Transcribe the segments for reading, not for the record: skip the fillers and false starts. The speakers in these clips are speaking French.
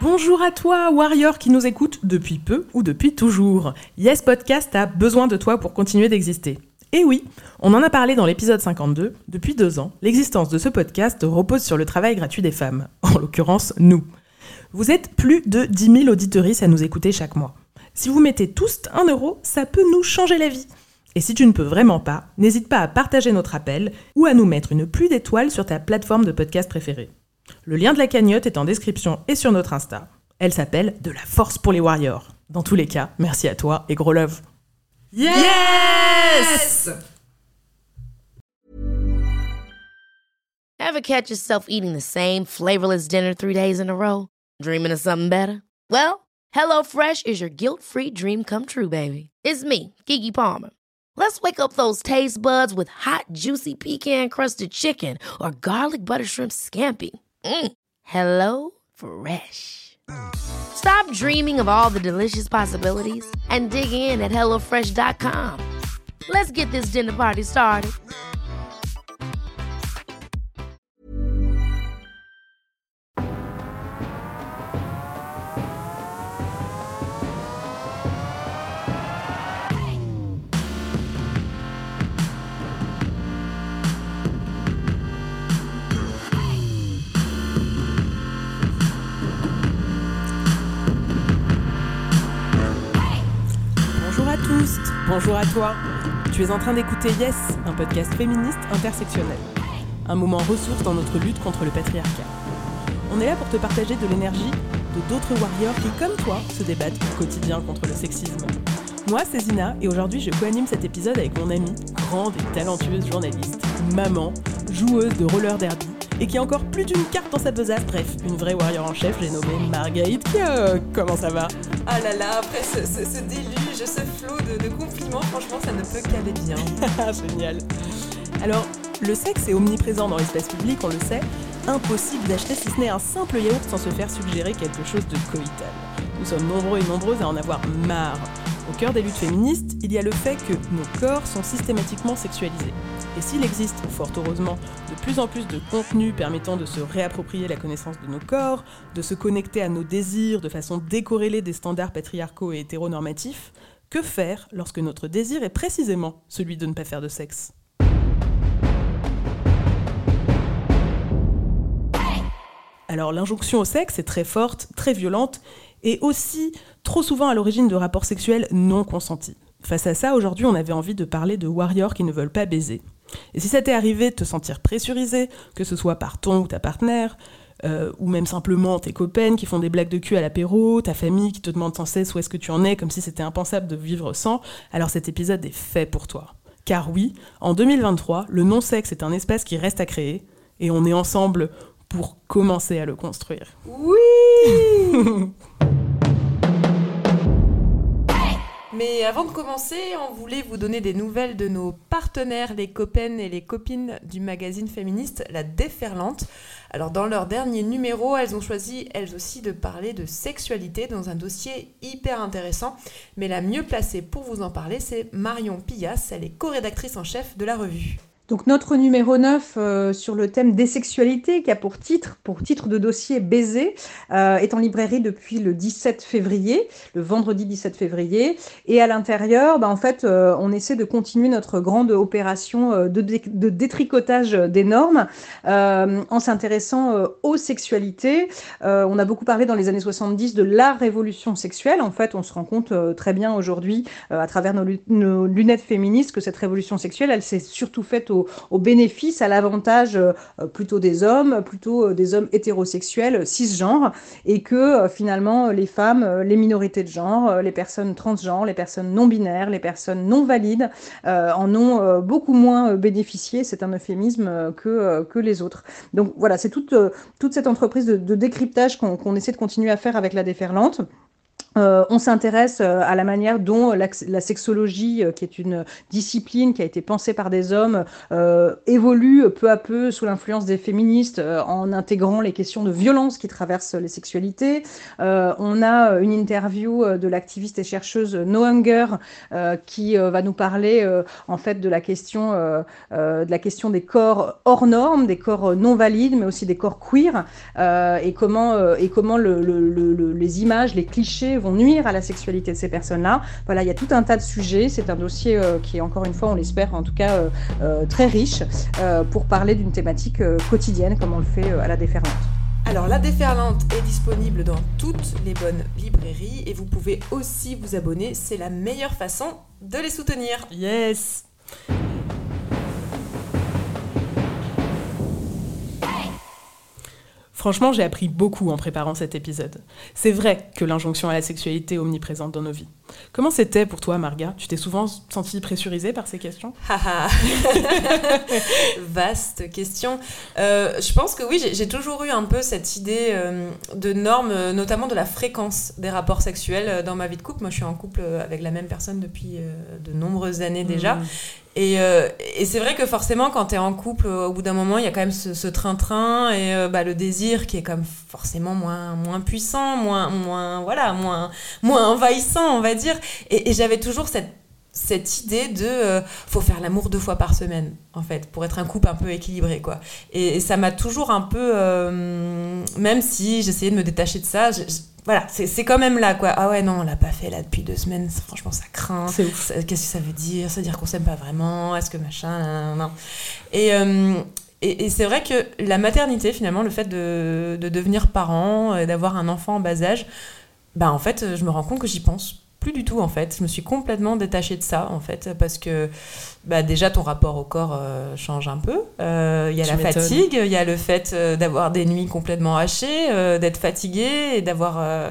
Bonjour à toi, Warrior qui nous écoute depuis peu ou depuis toujours. Yes Podcast a besoin de toi pour continuer d'exister. Et oui, on en a parlé dans l'épisode 52, depuis 2 ans, l'existence de ce podcast repose sur le travail gratuit des femmes, en l'occurrence nous. Vous êtes plus de 10 000 auditeuristes à nous écouter chaque mois. Si vous mettez tous 1 euro, ça peut nous changer la vie. Et si tu ne peux vraiment pas, n'hésite pas à partager notre appel ou à nous mettre une pluie d'étoiles sur ta plateforme de podcast préférée. Le lien de la cagnotte est en description et sur notre Insta. Elle s'appelle « De la force pour les Warriors ». Dans tous les cas, merci à toi et gros love. Yes! Ever catch yourself eating the same flavorless dinner 3 days in a row? Dreaming of something better? Well, HelloFresh is your guilt-free dream come true, baby. It's me, Keke Palmer. Let's wake up those taste buds with hot, juicy pecan-crusted chicken or garlic butter shrimp scampi. Hello Fresh. Stop dreaming of all the delicious possibilities and dig in at HelloFresh.com. Let's get this dinner party started. Bonjour à tous, bonjour à toi. Tu es en train d'écouter Yes, un podcast féministe intersectionnel. Un moment ressource dans notre lutte contre le patriarcat. On est là pour te partager de l'énergie de d'autres warriors qui, comme toi, se débattent au quotidien contre le sexisme. Moi, c'est Zina, et aujourd'hui, je co-anime cet épisode avec mon amie, grande et talentueuse journaliste, maman, joueuse de roller derby, et qui a encore plus d'une carte dans sa besace. Bref, une vraie warrior en chef, j'ai nommé Marguerite. Comment ça va? Ah là là, après ce déluge, ce flot de compliments, franchement, ça ne peut qu'aller bien. Génial. Alors, le sexe est omniprésent dans l'espace public, on le sait. Impossible d'acheter si ce n'est un simple yaourt sans se faire suggérer quelque chose de coïtal. Nous sommes nombreux et nombreuses à en avoir marre. Au cœur des luttes féministes, il y a le fait que nos corps sont systématiquement sexualisés. Et s'il existe, fort heureusement, de plus en plus de contenus permettant de se réapproprier la connaissance de nos corps, de se connecter à nos désirs de façon décorrélée des standards patriarcaux et hétéronormatifs, que faire lorsque notre désir est précisément celui de ne pas faire de sexe ? Alors l'injonction au sexe est très forte, très violente, et aussi trop souvent à l'origine de rapports sexuels non consentis. Face à ça, aujourd'hui, on avait envie de parler de warriors qui ne veulent pas baiser. Et si ça t'est arrivé de te sentir pressurisé, que ce soit par ton ou ta partenaire, ou même simplement tes copaines qui font des blagues de cul à l'apéro, ta famille qui te demande sans cesse où est-ce que tu en es, comme si c'était impensable de vivre sans, alors cet épisode est fait pour toi. Car oui, en 2023, le non-sexe est un espace qui reste à créer, et on est ensemble pour commencer à le construire. Oui. Mais avant de commencer, on voulait vous donner des nouvelles de nos partenaires, les copaines et les copines du magazine féministe La Déferlante. Alors dans leur dernier numéro, elles ont choisi elles aussi de parler de sexualité dans un dossier hyper intéressant. Mais la mieux placée pour vous en parler, c'est Marion Pillas, elle est co-rédactrice en chef de la revue. Donc notre numéro 9 sur le thème des sexualités, qui a pour titre de dossier Baiser, est en librairie depuis le 17 février, le vendredi 17 février. Et à l'intérieur, on essaie de continuer notre grande opération de détricotage des normes en s'intéressant aux sexualités. On a beaucoup parlé dans les années 70 de la révolution sexuelle. En fait, on se rend compte très bien aujourd'hui, à travers nos lunettes féministes, que cette révolution sexuelle, elle s'est surtout faite au bénéfice, à l'avantage plutôt des hommes hétérosexuels, cisgenres, et que finalement les femmes, les minorités de genre, les personnes transgenres, les personnes non-binaires, les personnes non valides en ont beaucoup moins bénéficié, c'est un euphémisme, que les autres. Donc voilà, c'est toute cette entreprise de décryptage qu'on essaie de continuer à faire avec La Déferlante. On s'intéresse à la manière dont la sexologie, qui est une discipline qui a été pensée par des hommes, évolue peu à peu sous l'influence des féministes en intégrant les questions de violence qui traversent les sexualités. On a une interview de l'activiste et chercheuse No Hunger qui va nous parler en fait de la question des corps hors normes, des corps non valides, mais aussi des corps queer, et comment les images, les clichés vont nuire à la sexualité de ces personnes-là. Voilà, il y a tout un tas de sujets. C'est un dossier qui est, encore une fois, on l'espère, en tout cas, très riche pour parler d'une thématique quotidienne, comme on le fait à la Déferlante. Alors, La Déferlante est disponible dans toutes les bonnes librairies et vous pouvez aussi vous abonner. C'est la meilleure façon de les soutenir. Yes! Franchement, j'ai appris beaucoup en préparant cet épisode. C'est vrai que l'injonction à la sexualité est omniprésente dans nos vies. Comment c'était pour toi, Marga ? Tu t'es souvent sentie pressurisée par ces questions ? Vaste question. Je pense que oui, j'ai toujours eu un peu cette idée de normes, notamment de la fréquence des rapports sexuels dans ma vie de couple. Moi, je suis en couple avec la même personne depuis de nombreuses années déjà. Et c'est vrai que forcément, quand t'es en couple, au bout d'un moment, il y a quand même ce train-train et le désir qui est comme forcément moins puissant, moins envahissant, on va dire. Et j'avais toujours cette idée de faut faire l'amour 2 fois par semaine, en fait, pour être un couple un peu équilibré, quoi. Et ça m'a toujours un peu... même si j'essayais de me détacher de ça... Voilà, c'est quand même là, quoi. Ah ouais, non, on l'a pas fait là depuis 2 semaines. Franchement, ça craint. C'est ouf. Qu'est-ce que ça veut dire ? Ça veut dire qu'on s'aime pas vraiment ? Est-ce que machin ? Non. Et c'est vrai que la maternité, finalement, le fait de devenir parent, d'avoir un enfant en bas âge, en fait, je me rends compte que j'y pense plus du tout, en fait. Je me suis complètement détachée de ça, en fait, parce que déjà, ton rapport au corps change un peu. Il y a la fatigue, il y a le fait d'avoir des nuits complètement hachées, d'être fatiguée et d'avoir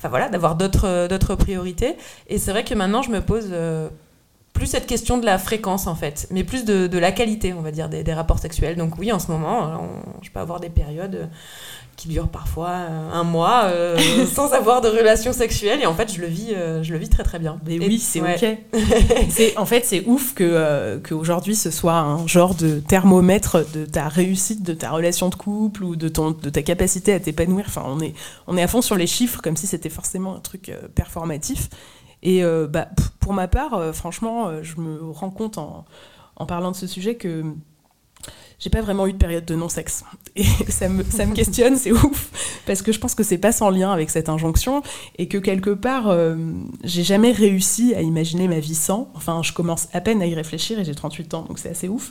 d'autres priorités. Et c'est vrai que maintenant, je me pose plus cette question de la fréquence, en fait, mais plus de la qualité, on va dire, des rapports sexuels. Donc oui, en ce moment, je peux avoir des périodes qui durent parfois 1 mois sans avoir de relation sexuelle, et en fait je le vis très très bien. Mais oui, c'est ok. C'est ouf qu'aujourd'hui ce soit un genre de thermomètre de ta réussite, de ta relation de couple ou de ta capacité à t'épanouir. Enfin, on est à fond sur les chiffres comme si c'était forcément un truc performatif. Et pour ma part, franchement, je me rends compte en parlant de ce sujet que j'ai pas vraiment eu de période de non-sexe. Et ça me questionne, c'est ouf, parce que je pense que c'est pas sans lien avec cette injonction, et que quelque part, j'ai jamais réussi à imaginer ma vie sans. Enfin, je commence à peine à y réfléchir, et j'ai 38 ans, donc c'est assez ouf.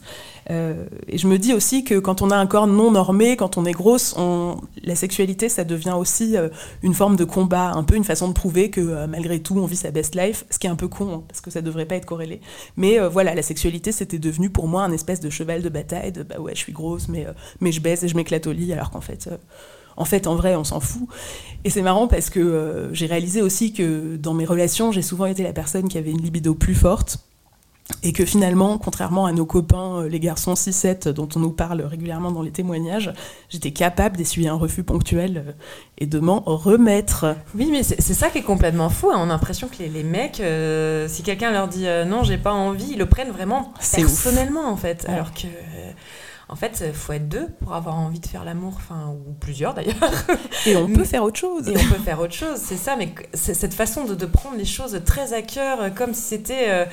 Et je me dis aussi que quand on a un corps non normé, quand on est grosse, la sexualité, ça devient aussi une forme de combat, un peu une façon de prouver que malgré tout, on vit sa best life, ce qui est un peu con, parce que ça devrait pas être corrélé. Mais voilà, la sexualité, c'était devenu pour moi un espèce de cheval de bataille, de ouais, je suis grosse, mais je baise et je m'éclate au lit, alors qu'en fait, en vrai, on s'en fout. Et c'est marrant parce que j'ai réalisé aussi que dans mes relations, j'ai souvent été la personne qui avait une libido plus forte, et que finalement, contrairement à nos copains, les garçons 6-7, dont on nous parle régulièrement dans les témoignages, j'étais capable d'essuyer un refus ponctuel et de m'en remettre. Oui, mais c'est ça qui est complètement fou, hein. On a l'impression que les mecs, si quelqu'un leur dit non, j'ai pas envie, ils le prennent vraiment personnellement, en fait. Ouais. Alors que... En fait, il faut être 2 pour avoir envie de faire l'amour, ou plusieurs d'ailleurs. Et on peut faire autre chose. C'est ça, mais c'est cette façon de prendre les choses très à cœur, comme si c'était...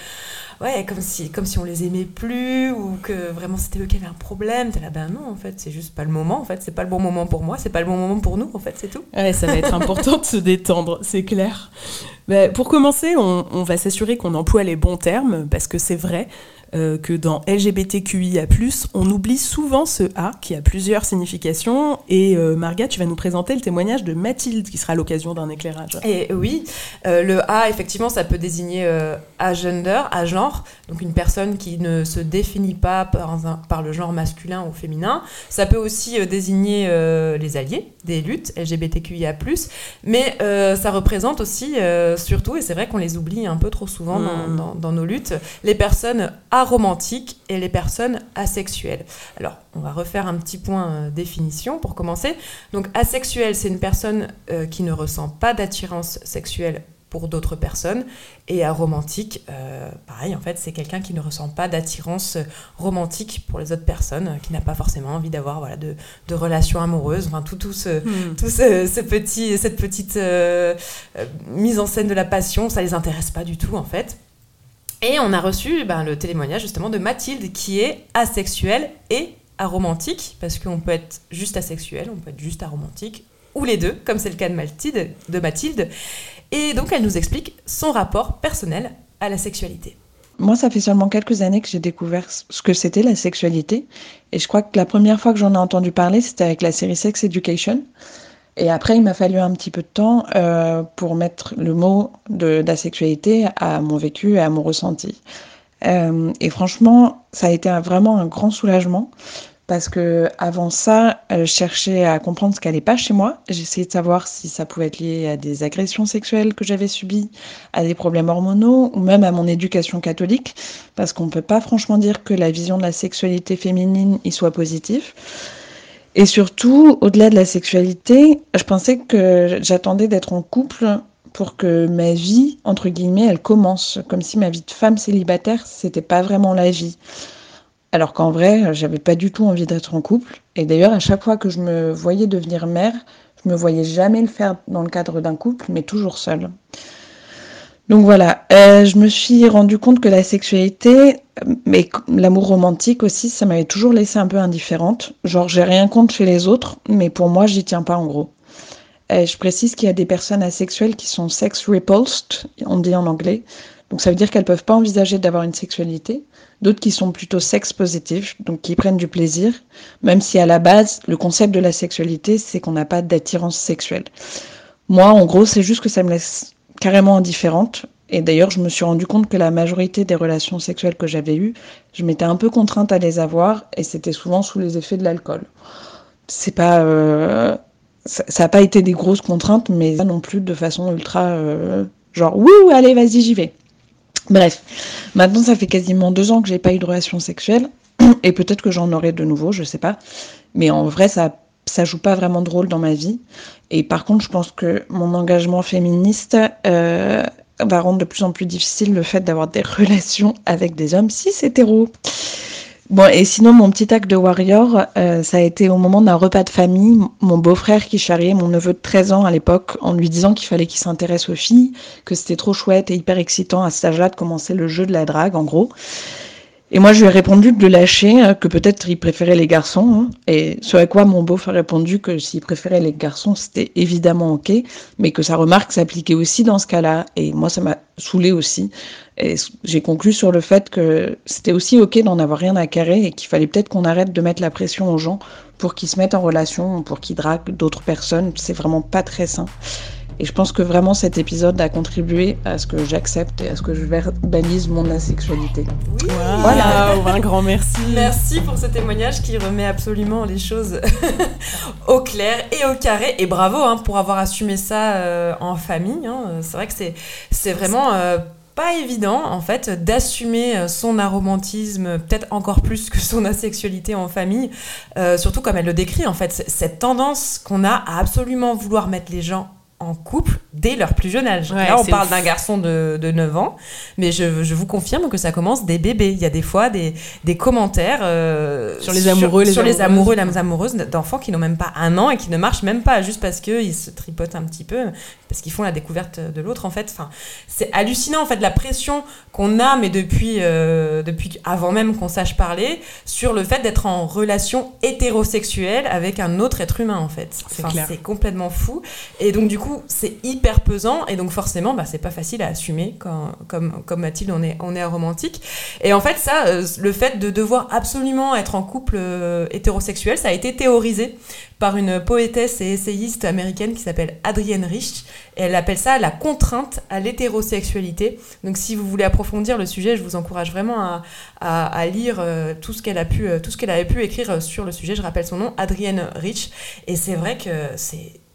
comme si on les aimait plus, ou que vraiment c'était eux qui avaient un problème. T'es là, non, en fait, c'est juste pas le moment, en fait, c'est pas le bon moment pour moi, c'est pas le bon moment pour nous, en fait, c'est tout. Ouais, ça va être important de se détendre, c'est clair. Pour commencer, on va s'assurer qu'on emploie les bons termes, parce que c'est vrai que dans LGBTQIA+, on oublie souvent ce A qui a plusieurs significations. Et Marga, tu vas nous présenter le témoignage de Mathilde, qui sera l'occasion d'un éclairage. Et oui, le A, effectivement, ça peut désigner agender, à genre, donc une personne qui ne se définit pas par le genre masculin ou féminin. Ça peut aussi désigner les alliés des luttes LGBTQIA+, mais ça représente aussi, surtout, et c'est vrai qu'on les oublie un peu trop souvent dans nos luttes, les personnes aromantiques et les personnes asexuelles. Alors, on va refaire un petit point définition pour commencer. Donc, asexuel, c'est une personne qui ne ressent pas d'attirance sexuelle pour d'autres personnes. Et aromantique, pareil, en fait, c'est quelqu'un qui ne ressent pas d'attirance romantique pour les autres personnes, qui n'a pas forcément envie d'avoir de relations amoureuses. Enfin, cette petite mise en scène de la passion, ça les intéresse pas du tout, en fait. Et on a reçu le témoignage justement de Mathilde, qui est asexuelle et aromantique, parce qu'on peut être juste asexuel, on peut être juste aromantique, ou les deux, comme c'est le cas de Mathilde. Et donc, elle nous explique son rapport personnel à la sexualité. Moi, ça fait seulement quelques années que j'ai découvert ce que c'était la sexualité. Et je crois que la première fois que j'en ai entendu parler, c'était avec la série Sex Education. Et après, il m'a fallu un petit peu de temps pour mettre le mot de la sexualité à mon vécu et à mon ressenti. Et franchement, ça a été vraiment un grand soulagement. Parce que avant ça, je cherchais à comprendre ce qui n'allait pas chez moi. J'essayais de savoir si ça pouvait être lié à des agressions sexuelles que j'avais subies, à des problèmes hormonaux ou même à mon éducation catholique. Parce qu'on ne peut pas franchement dire que la vision de la sexualité féminine y soit positive. Et surtout, au-delà de la sexualité, je pensais que j'attendais d'être en couple pour que ma vie, entre guillemets, elle commence. Comme si ma vie de femme célibataire, c'était pas vraiment la vie. Alors qu'en vrai, j'avais pas du tout envie d'être en couple. Et d'ailleurs, à chaque fois que je me voyais devenir mère, je me voyais jamais le faire dans le cadre d'un couple, mais toujours seule. Donc voilà, je me suis rendu compte que la sexualité, mais l'amour romantique aussi, ça m'avait toujours laissé un peu indifférente. Genre, j'ai rien contre chez les autres, mais pour moi, j'y tiens pas en gros. Je précise qu'il y a des personnes asexuelles qui sont sex repulsed, on dit en anglais. Donc ça veut dire qu'elles peuvent pas envisager d'avoir une sexualité. D'autres qui sont plutôt sex positifs, donc qui prennent du plaisir, même si à la base, le concept de la sexualité, c'est qu'on n'a pas d'attirance sexuelle. Moi, en gros, c'est juste que ça me laisse carrément indifférente. Et d'ailleurs, je me suis rendu compte que la majorité des relations sexuelles que j'avais eues, je m'étais un peu contrainte à les avoir, et c'était souvent sous les effets de l'alcool. C'est pas... ça n'a pas été des grosses contraintes, mais pas non plus de façon ultra... genre, wouh, allez, vas-y, j'y vais. Bref, maintenant ça fait quasiment 2 ans que j'ai pas eu de relation sexuelle, et peut-être que j'en aurai de nouveau, je sais pas. Mais en vrai, ça joue pas vraiment de rôle dans ma vie. Et par contre, je pense que mon engagement féministe va rendre de plus en plus difficile le fait d'avoir des relations avec des hommes cis hétéros. Bon, et sinon, mon petit acte de warrior, ça a été au moment d'un repas de famille, mon beau-frère qui charriait mon neveu de 13 ans à l'époque, en lui disant qu'il fallait qu'il s'intéresse aux filles, que c'était trop chouette et hyper excitant à cet âge-là de commencer le jeu de la drague, en gros. Et moi, je lui ai répondu de le lâcher, que peut-être il préférait les garçons, hein, et ce à quoi mon beau-frère a répondu que s'il préférait les garçons, c'était évidemment ok, mais que sa remarque s'appliquait aussi dans ce cas-là, et moi, ça m'a saoulée aussi. Et j'ai conclu sur le fait que c'était aussi ok d'en avoir rien à carrer et qu'il fallait peut-être qu'on arrête de mettre la pression aux gens pour qu'ils se mettent en relation, pour qu'ils draguent d'autres personnes. C'est vraiment pas très sain. Et je pense que vraiment cet épisode a contribué à ce que j'accepte et à ce que je verbalise mon asexualité. Oui, voilà, un grand merci. Merci pour ce témoignage qui remet absolument les choses au clair et au carré. Et bravo pour avoir assumé ça en famille. C'est vrai que c'est vraiment... pas évident, en fait, d'assumer son aromantisme, peut-être encore plus que son asexualité en famille, surtout comme elle le décrit, en fait, cette tendance qu'on a à absolument vouloir mettre les gens en couple dès leur plus jeune âge. Ouais, là, on parle d'un garçon de 9 ans, mais je vous confirme que ça commence dès bébé. Il y a des fois des commentaires sur les amoureux, sur les amoureux et les amoureuses d'enfants qui n'ont même pas 1 an et qui ne marchent même pas, juste parce qu'ils se tripotent un petit peu, parce qu'ils font la découverte de l'autre, en fait. Enfin, c'est hallucinant, en fait, la pression qu'on a, mais depuis avant même qu'on sache parler, sur le fait d'être en relation hétérosexuelle avec un autre être humain, en fait. C'est complètement fou. Et donc, du coup, c'est hyper pesant, et donc forcément, c'est pas facile à assumer comme Mathilde, on est aromantique. Et en fait, ça, le fait de devoir absolument être en couple hétérosexuel, ça a été théorisé par une poétesse et essayiste américaine qui s'appelle Adrienne Rich, et elle appelle ça la contrainte à l'hétérosexualité. Donc si vous voulez approfondir le sujet, je vous encourage vraiment à lire tout ce qu'elle avait pu écrire sur le sujet. Je rappelle son nom, Adrienne Rich, et c'est vrai que c'est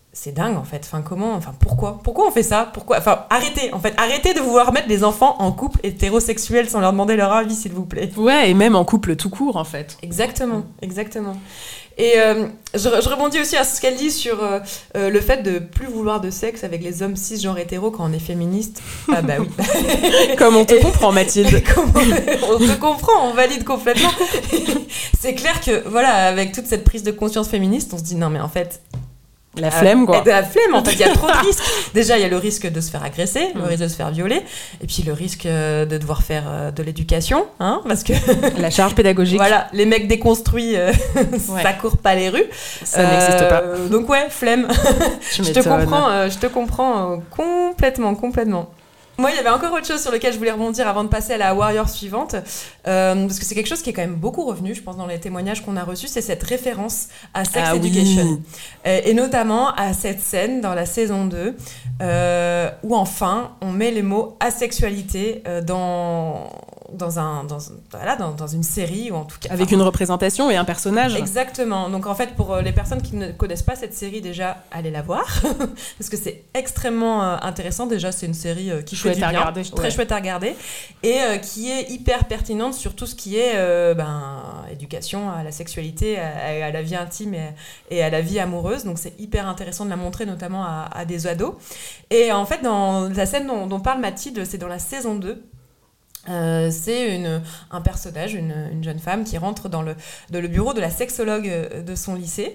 c'est dingue en fait. Pourquoi on fait ça? Arrêtez de vouloir mettre les enfants en couple hétérosexuel sans leur demander leur avis, s'il vous plaît. Ouais, et même en couple tout court en fait. Exactement. Et je rebondis aussi à ce qu'elle dit sur le fait de plus vouloir de sexe avec les hommes cisgenres hétéros quand on est féministe. Ah bah oui. Comme on te comprend, Mathilde. On te comprend, on valide complètement. C'est clair que, voilà, avec toute cette prise de conscience féministe, on se dit non mais en fait... La flemme, quoi. La flemme, en fait, il y a trop de risques. Déjà, il y a le risque de se faire agresser, le risque de se faire violer, et puis le risque de devoir faire de l'éducation, hein, parce que... La charge pédagogique. Voilà, les mecs déconstruits, ça court pas les rues. Ça n'existe pas. Donc ouais, flemme. Je te comprends complètement. Moi, il y avait encore autre chose sur lequel je voulais rebondir avant de passer à la warrior suivante, parce que c'est quelque chose qui est quand même beaucoup revenu, je pense, dans les témoignages qu'on a reçus, c'est cette référence à Sex Education. Et notamment à cette scène dans la saison 2, où enfin, on met les mots asexualité dans une série, ou en tout cas... Avec une représentation et un personnage. Exactement. Donc en fait, pour les personnes qui ne connaissent pas cette série, déjà, allez la voir, parce que c'est extrêmement intéressant. Déjà, c'est une série qui fait du bien, très chouette à regarder, et qui est hyper pertinente sur tout ce qui est éducation à la sexualité, à la vie intime et à la vie amoureuse. Donc c'est hyper intéressant de la montrer, notamment à des ados. Et en fait, dans la scène dont parle Mathilde, c'est dans la saison 2. C'est un personnage, une jeune femme qui rentre dans le bureau de la sexologue de son lycée.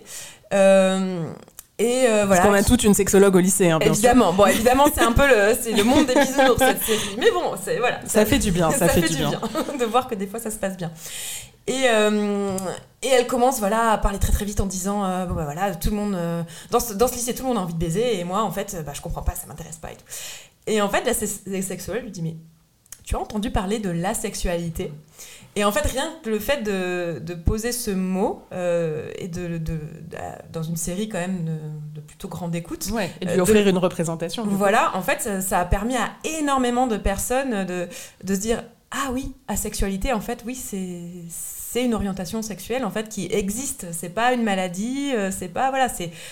Voilà. Parce qu'on a toute une sexologue au lycée, hein, bien évidemment. Sûr. Bon, évidemment, c'est un peu le monde des bisounours, cette série. Mais bon, ça fait du bien. Ça fait du bien de voir que des fois ça se passe bien. Et elle commence à parler très très vite en disant tout le monde dans ce lycée, tout le monde a envie de baiser, et moi en fait je comprends pas, ça m'intéresse pas et tout. Et en fait la sexologue lui dit mais tu as entendu parler de l'asexualité? Et en fait, rien que le fait de poser ce mot, et dans une série quand même de plutôt grande écoute... Ouais, et de lui offrir une représentation. Voilà, en fait, ça a permis à énormément de personnes de se dire « Ah oui, asexualité, en fait, oui, c'est une orientation sexuelle en fait, qui existe. C'est pas une maladie, c'est pas... Voilà,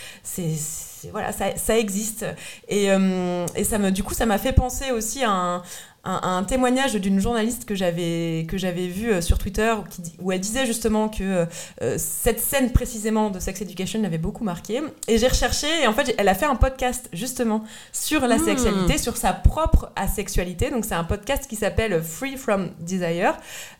ça existe. » Et ça m'a fait penser aussi à un témoignage d'une journaliste que j'avais vu sur Twitter où elle disait justement que cette scène précisément de Sex Education l'avait beaucoup marquée, et j'ai recherché, et en fait elle a fait un podcast justement sur la sexualité, sur sa propre asexualité. Donc c'est un podcast qui s'appelle Free From Desire,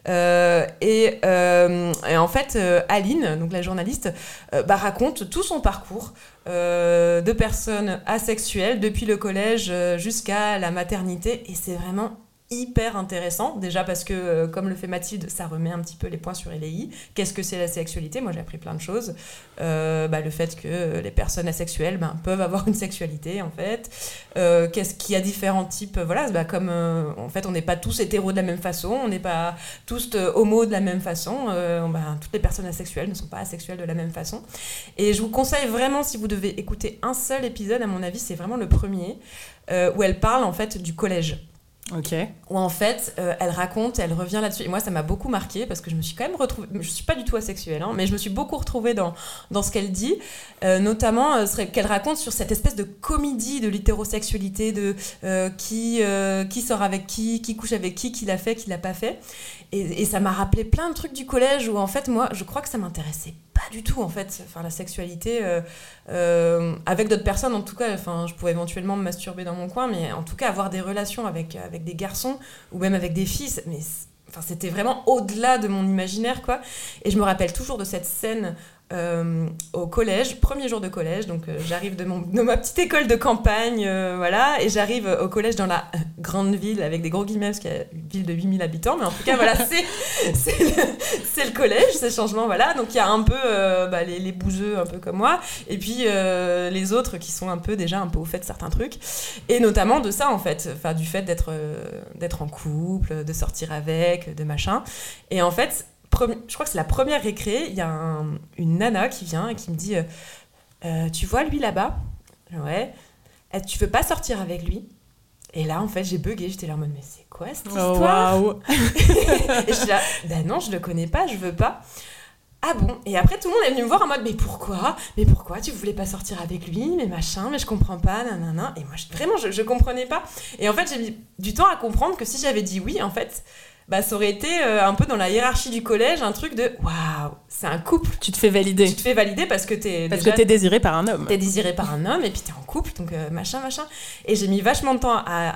et en fait Aline, donc la journaliste, raconte tout son parcours de personnes asexuelles depuis le collège jusqu'à la maternité, et c'est vraiment hyper intéressant, déjà parce que comme le fait Mathilde, ça remet un petit peu les points sur les i. Qu'est-ce que c'est la sexualité? Moi j'ai appris plein de choses, le fait que les personnes asexuelles peuvent avoir une sexualité en fait, qu'est-ce qu'il y a différents types, comme en fait on n'est pas tous hétéros de la même façon, on n'est pas tous homos de la même façon, toutes les personnes asexuelles ne sont pas asexuelles de la même façon. Et je vous conseille vraiment, si vous devez écouter un seul épisode, à mon avis c'est vraiment le premier, où elle parle en fait du collège. Ok. Où en fait, elle revient là-dessus. Et moi, ça m'a beaucoup marquée parce que je me suis quand même retrouvée. Je suis pas du tout asexuelle, mais je me suis beaucoup retrouvée dans ce qu'elle dit, notamment qu'elle raconte sur cette espèce de comédie de l'hétérosexualité, de qui sort avec qui couche avec qui l'a fait, qui l'a pas fait. Et ça m'a rappelé plein de trucs du collège où en fait, moi, je crois que ça m'intéressait pas du tout en fait, la sexualité avec d'autres personnes en tout cas. Je pouvais éventuellement me masturber dans mon coin, mais en tout cas avoir des relations avec des garçons ou même avec des filles, c'était vraiment au-delà de mon imaginaire quoi. Et je me rappelle toujours de cette scène au collège, premier jour de collège, donc j'arrive de ma petite école de campagne, et j'arrive au collège dans la grande ville, avec des gros guillemets, parce qu'il y a une ville de 8000 habitants, mais en tout cas, c'est le collège, c'est le changement, donc il y a un peu les bouseux, un peu comme moi, et puis les autres qui sont déjà un peu au fait de certains trucs, et notamment de ça, en fait, du fait d'être en couple, de sortir avec, de machin, et en fait, je crois que c'est la première récré, il y a une nana qui vient et qui me dit tu vois lui là-bas? Ouais. Tu veux pas sortir avec lui? Et là en fait j'ai bugué, j'étais là en mode mais c'est quoi cette histoire? Wow. Et je suis là non, je le connais pas, je veux pas. ah bon? Et après, tout le monde est venu me voir en mode, mais pourquoi? Mais pourquoi tu voulais pas sortir avec lui? Mais machin, mais je comprends pas, nanana. Et moi, vraiment, je comprenais pas. Et en fait, j'ai mis du temps à comprendre que si j'avais dit oui, en fait, bah, ça aurait été un peu dans la hiérarchie du collège, un truc de, waouh, c'est un couple. Tu te fais valider. Tu te fais valider parce que t'es désiré par un homme. T'es désiré par un homme et puis t'es en couple, donc machin. Et j'ai mis vachement de temps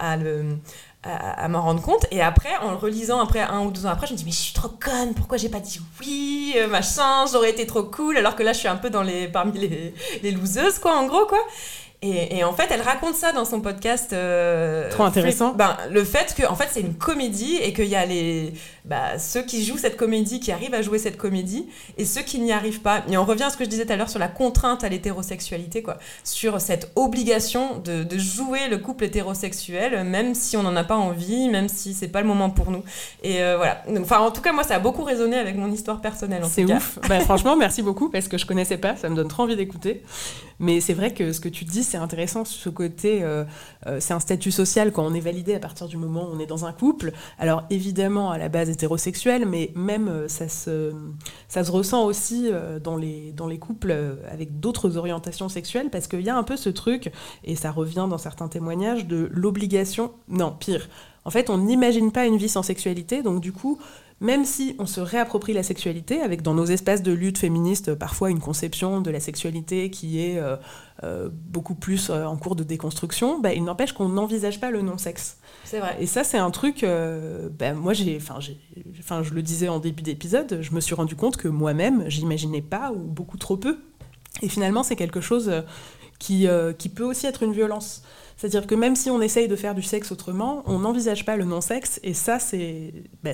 à m'en rendre compte, et après en le relisant après 1 ou 2 ans après, je me dis mais je suis trop conne, pourquoi j'ai pas dit oui, machin, j'aurais été trop cool, alors que là je suis un peu parmi les loseuses quoi, en gros quoi. Et en fait, elle raconte ça dans son podcast. Trop intéressant. Le fait que, en fait, c'est une comédie et qu'il y a ceux qui jouent cette comédie, qui arrivent à jouer cette comédie, et ceux qui n'y arrivent pas. Et on revient à ce que je disais tout à l'heure sur la contrainte à l'hétérosexualité, quoi. Sur cette obligation de jouer le couple hétérosexuel, même si on n'en a pas envie, même si c'est pas le moment pour nous. Et voilà. Enfin, en tout cas, moi, ça a beaucoup résonné avec mon histoire personnelle. C'est ouf. Franchement, merci beaucoup, parce que je connaissais pas, ça me donne trop envie d'écouter. Mais c'est vrai que ce que tu dis, c'est intéressant, ce côté, c'est un statut social quand on est validé à partir du moment où on est dans un couple. Alors évidemment, à la base hétérosexuel, mais même ça se ressent aussi dans les couples avec d'autres orientations sexuelles, parce qu'il y a un peu ce truc, et ça revient dans certains témoignages, de l'obligation, non, pire. En fait, on n'imagine pas une vie sans sexualité, donc du coup, même si on se réapproprie la sexualité, avec dans nos espaces de lutte féministe parfois une conception de la sexualité qui est beaucoup plus en cours de déconstruction, il n'empêche qu'on n'envisage pas le non-sexe. C'est vrai. Et ça, c'est un truc, moi, je le disais en début d'épisode, je me suis rendu compte que moi-même, j'imaginais pas, ou beaucoup trop peu. Et finalement, c'est quelque chose qui peut aussi être une violence. C'est-à-dire que même si on essaye de faire du sexe autrement, on n'envisage pas le non-sexe, et ça, c'est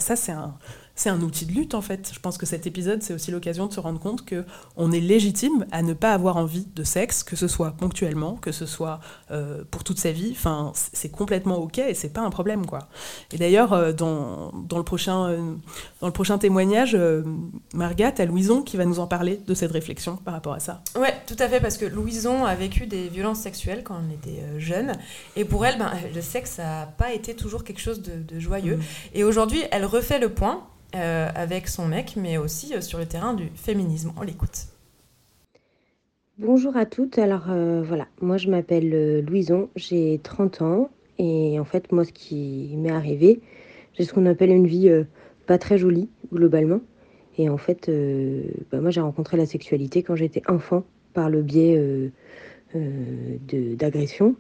un outil de lutte, en fait. Je pense que cet épisode, c'est aussi l'occasion de se rendre compte qu'on est légitime à ne pas avoir envie de sexe, que ce soit ponctuellement, que ce soit pour toute sa vie. Enfin, c'est complètement OK, et c'est pas un problème, quoi. Et d'ailleurs, dans le prochain témoignage, Marga, t'as Louison qui va nous en parler de cette réflexion par rapport à ça. Ouais, tout à fait, parce que Louison a vécu des violences sexuelles quand elle était jeune, et pour elle, le sexe n'a pas été toujours quelque chose de joyeux. Et aujourd'hui, elle refait le point avec son mec, mais aussi sur le terrain du féminisme. On l'écoute. Bonjour à toutes, alors voilà, moi je m'appelle Louison, j'ai 30 ans, et en fait moi ce qui m'est arrivé, j'ai ce qu'on appelle une vie pas très jolie globalement, et en fait moi j'ai rencontré la sexualité quand j'étais enfant par le biais d'agressions.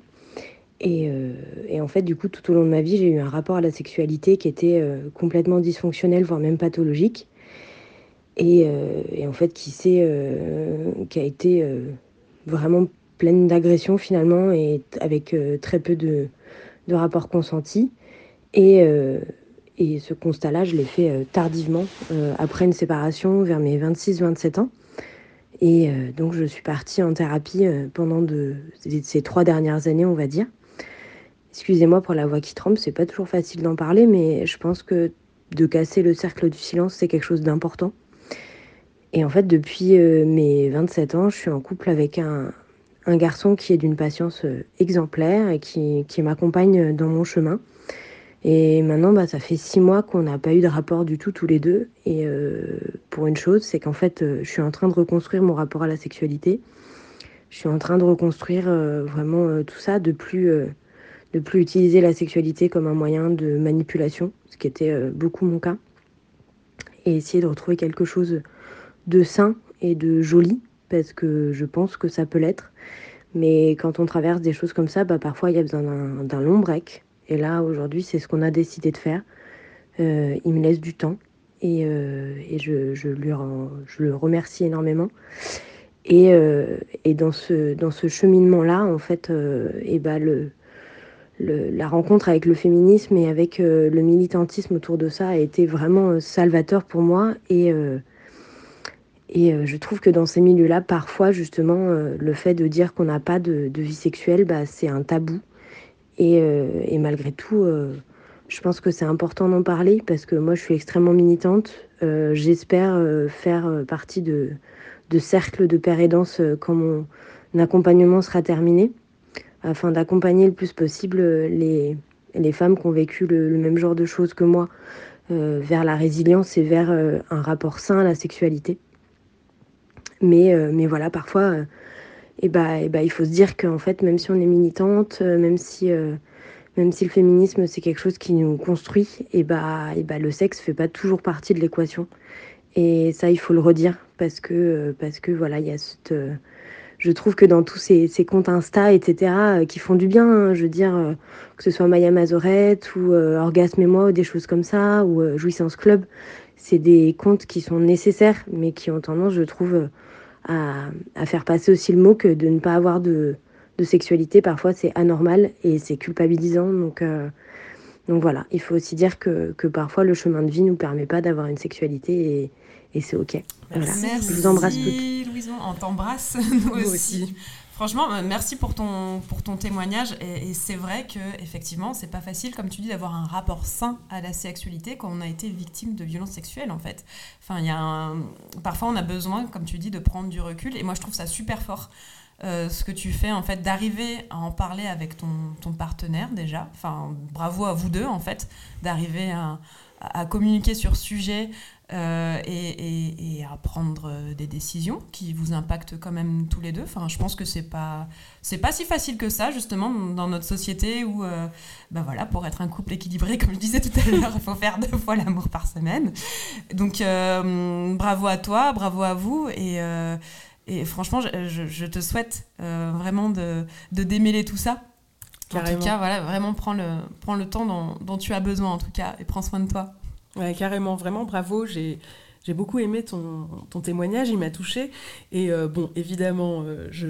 Et en fait, du coup, tout au long de ma vie, j'ai eu un rapport à la sexualité qui était complètement dysfonctionnel, voire même pathologique. Et en fait, qui a été vraiment pleine d'agressions finalement, et avec très peu de rapports consentis. Et ce constat-là, je l'ai fait tardivement, après une séparation, vers mes 26-27 ans. Et donc, je suis partie en thérapie pendant ces 3 dernières années, on va dire. Excusez-moi pour la voix qui tremble, c'est pas toujours facile d'en parler, mais je pense que de casser le cercle du silence, c'est quelque chose d'important. Et en fait, depuis mes 27 ans, je suis en couple avec un garçon qui est d'une patience exemplaire et qui m'accompagne dans mon chemin. Et maintenant, ça fait 6 mois qu'on n'a pas eu de rapport du tout tous les deux. Et pour une chose, c'est qu'en fait, je suis en train de reconstruire mon rapport à la sexualité. Je suis en train de reconstruire vraiment tout ça, de plus utiliser la sexualité comme un moyen de manipulation, ce qui était beaucoup mon cas, et essayer de retrouver quelque chose de sain et de joli, parce que je pense que ça peut l'être. Mais quand on traverse des choses comme ça, parfois il y a besoin d'un long break. Et là, aujourd'hui, c'est ce qu'on a décidé de faire. Il me laisse du temps, et je le remercie énormément. Et dans ce cheminement-là, en fait, la rencontre avec le féminisme et avec le militantisme autour de ça a été vraiment salvateur pour moi. Et je trouve que dans ces milieux-là, parfois, justement, le fait de dire qu'on n'a pas de vie sexuelle, c'est un tabou. Et malgré tout, je pense que c'est important d'en parler, parce que moi, je suis extrêmement militante. J'espère faire partie de cercles de père aidance quand mon accompagnement sera terminé, afin d'accompagner le plus possible les femmes qui ont vécu le même genre de choses que moi vers la résilience et vers un rapport sain à la sexualité. Mais voilà, parfois, il faut se dire qu'en fait, même si on est militante, même si le féminisme, c'est quelque chose qui nous construit, le sexe fait pas toujours partie de l'équation. Et ça, il faut le redire parce que voilà, il y a je trouve que dans tous ces comptes Insta, etc., qui font du bien, hein, je veux dire, que ce soit Maya Mazorette ou Orgasme et moi ou des choses comme ça, ou Jouissance Club, c'est des comptes qui sont nécessaires, mais qui ont tendance, je trouve, à faire passer aussi le mot que de ne pas avoir de sexualité. Parfois, c'est anormal et c'est culpabilisant. Donc voilà, il faut aussi dire que parfois, le chemin de vie ne nous permet pas d'avoir une sexualité et c'est OK. Voilà. Merci. Je vous embrasse toutes. Louison, on t'embrasse, nous aussi. Franchement, merci pour ton témoignage. Et c'est vrai qu'effectivement, c'est pas facile, comme tu dis, d'avoir un rapport sain à la sexualité quand on a été victime de violences sexuelles, en fait. Enfin, parfois, on a besoin, comme tu dis, de prendre du recul. Et moi, je trouve ça super fort. Ce que tu fais, en fait, d'arriver à en parler avec ton partenaire, déjà. Enfin, bravo à vous deux, en fait, d'arriver à communiquer sur ce sujet et à prendre des décisions qui vous impactent quand même tous les deux. Enfin, je pense que c'est pas si facile que ça, justement, dans notre société où, voilà, pour être un couple équilibré, comme je disais tout à l'heure, il faut faire 2 fois l'amour par semaine. Donc, bravo à toi, bravo à vous et franchement, je te souhaite vraiment de démêler tout ça. Carrément. En tout cas, voilà, vraiment prends le temps dont tu as besoin, en tout cas, et prends soin de toi. Ouais, carrément, vraiment, bravo. J'ai beaucoup aimé ton témoignage, il m'a touchée. Et évidemment,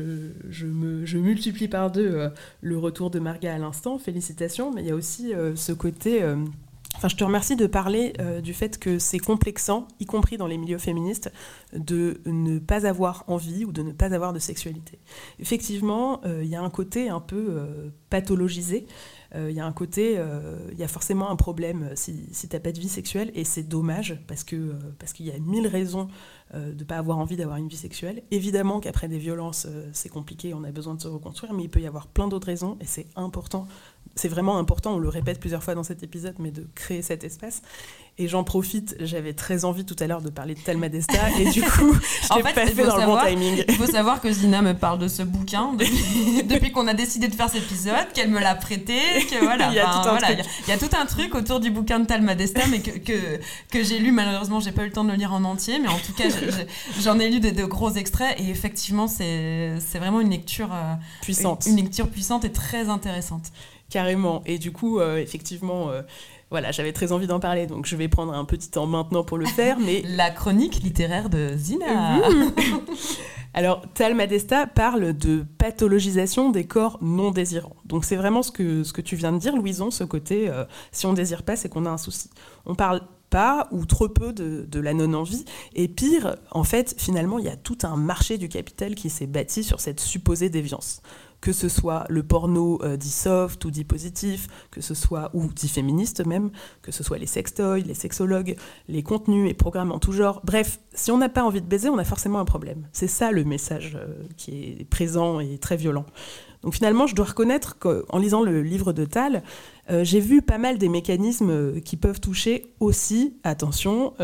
je multiplie par 2 le retour de Marga à l'instant, félicitations, mais il y a aussi ce côté... je te remercie de parler du fait que c'est complexant, y compris dans les milieux féministes, de ne pas avoir envie ou de ne pas avoir de sexualité. Effectivement, il y a un côté un peu pathologisé. Il y a un côté, il y a forcément un problème si tu n'as pas de vie sexuelle, et c'est dommage parce qu'il y a 1000 raisons de ne pas avoir envie d'avoir une vie sexuelle. Évidemment qu'après des violences, c'est compliqué, on a besoin de se reconstruire, mais il peut y avoir plein d'autres raisons et c'est important. C'est vraiment important, on le répète plusieurs fois dans cet épisode, mais de créer cet espace. Et j'en profite, j'avais très envie tout à l'heure de parler de Thelma Desta, et du coup, je l'ai pas fait dans le bon timing. Il faut savoir que Zina me parle de ce bouquin depuis qu'on a décidé de faire cet épisode, qu'elle me l'a prêté, que voilà. Il y a tout un truc autour du bouquin de Thelma Desta, mais que j'ai lu, malheureusement, j'ai pas eu le temps de le lire en entier, mais en tout cas, j'en ai lu de gros extraits, et effectivement, c'est vraiment une lecture puissante. Une lecture puissante et très intéressante. Carrément. Et du coup, effectivement, j'avais très envie d'en parler, donc je vais prendre un petit temps maintenant pour le faire. Mais la chronique littéraire de Zina. Alors, Thelma Desta parle de pathologisation des corps non désirants. Donc, c'est vraiment ce que tu viens de dire, Louison, ce côté, si on ne désire pas, c'est qu'on a un souci. On parle pas ou trop peu de la non-envie. Et pire, en fait, finalement, il y a tout un marché du capital qui s'est bâti sur cette supposée déviance. Que ce soit le porno dit soft ou dit positif, que ce soit, ou dit féministe même, que ce soit les sextoys, les sexologues, les contenus et programmes en tout genre. Bref, si on n'a pas envie de baiser, on a forcément un problème. C'est ça le message qui est présent et très violent. Donc finalement, je dois reconnaître qu'en lisant le livre de Tal, j'ai vu pas mal des mécanismes qui peuvent toucher aussi, attention,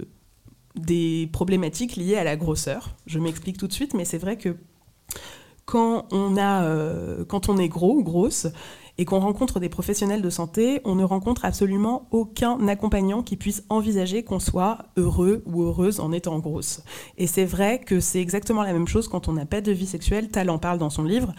des problématiques liées à la grosseur. Je m'explique tout de suite, mais c'est vrai que quand on est gros ou grosse et qu'on rencontre des professionnels de santé, on ne rencontre absolument aucun accompagnant qui puisse envisager qu'on soit heureux ou heureuse en étant grosse. Et c'est vrai que c'est exactement la même chose quand on n'a pas de vie sexuelle. Tal en parle dans son livre.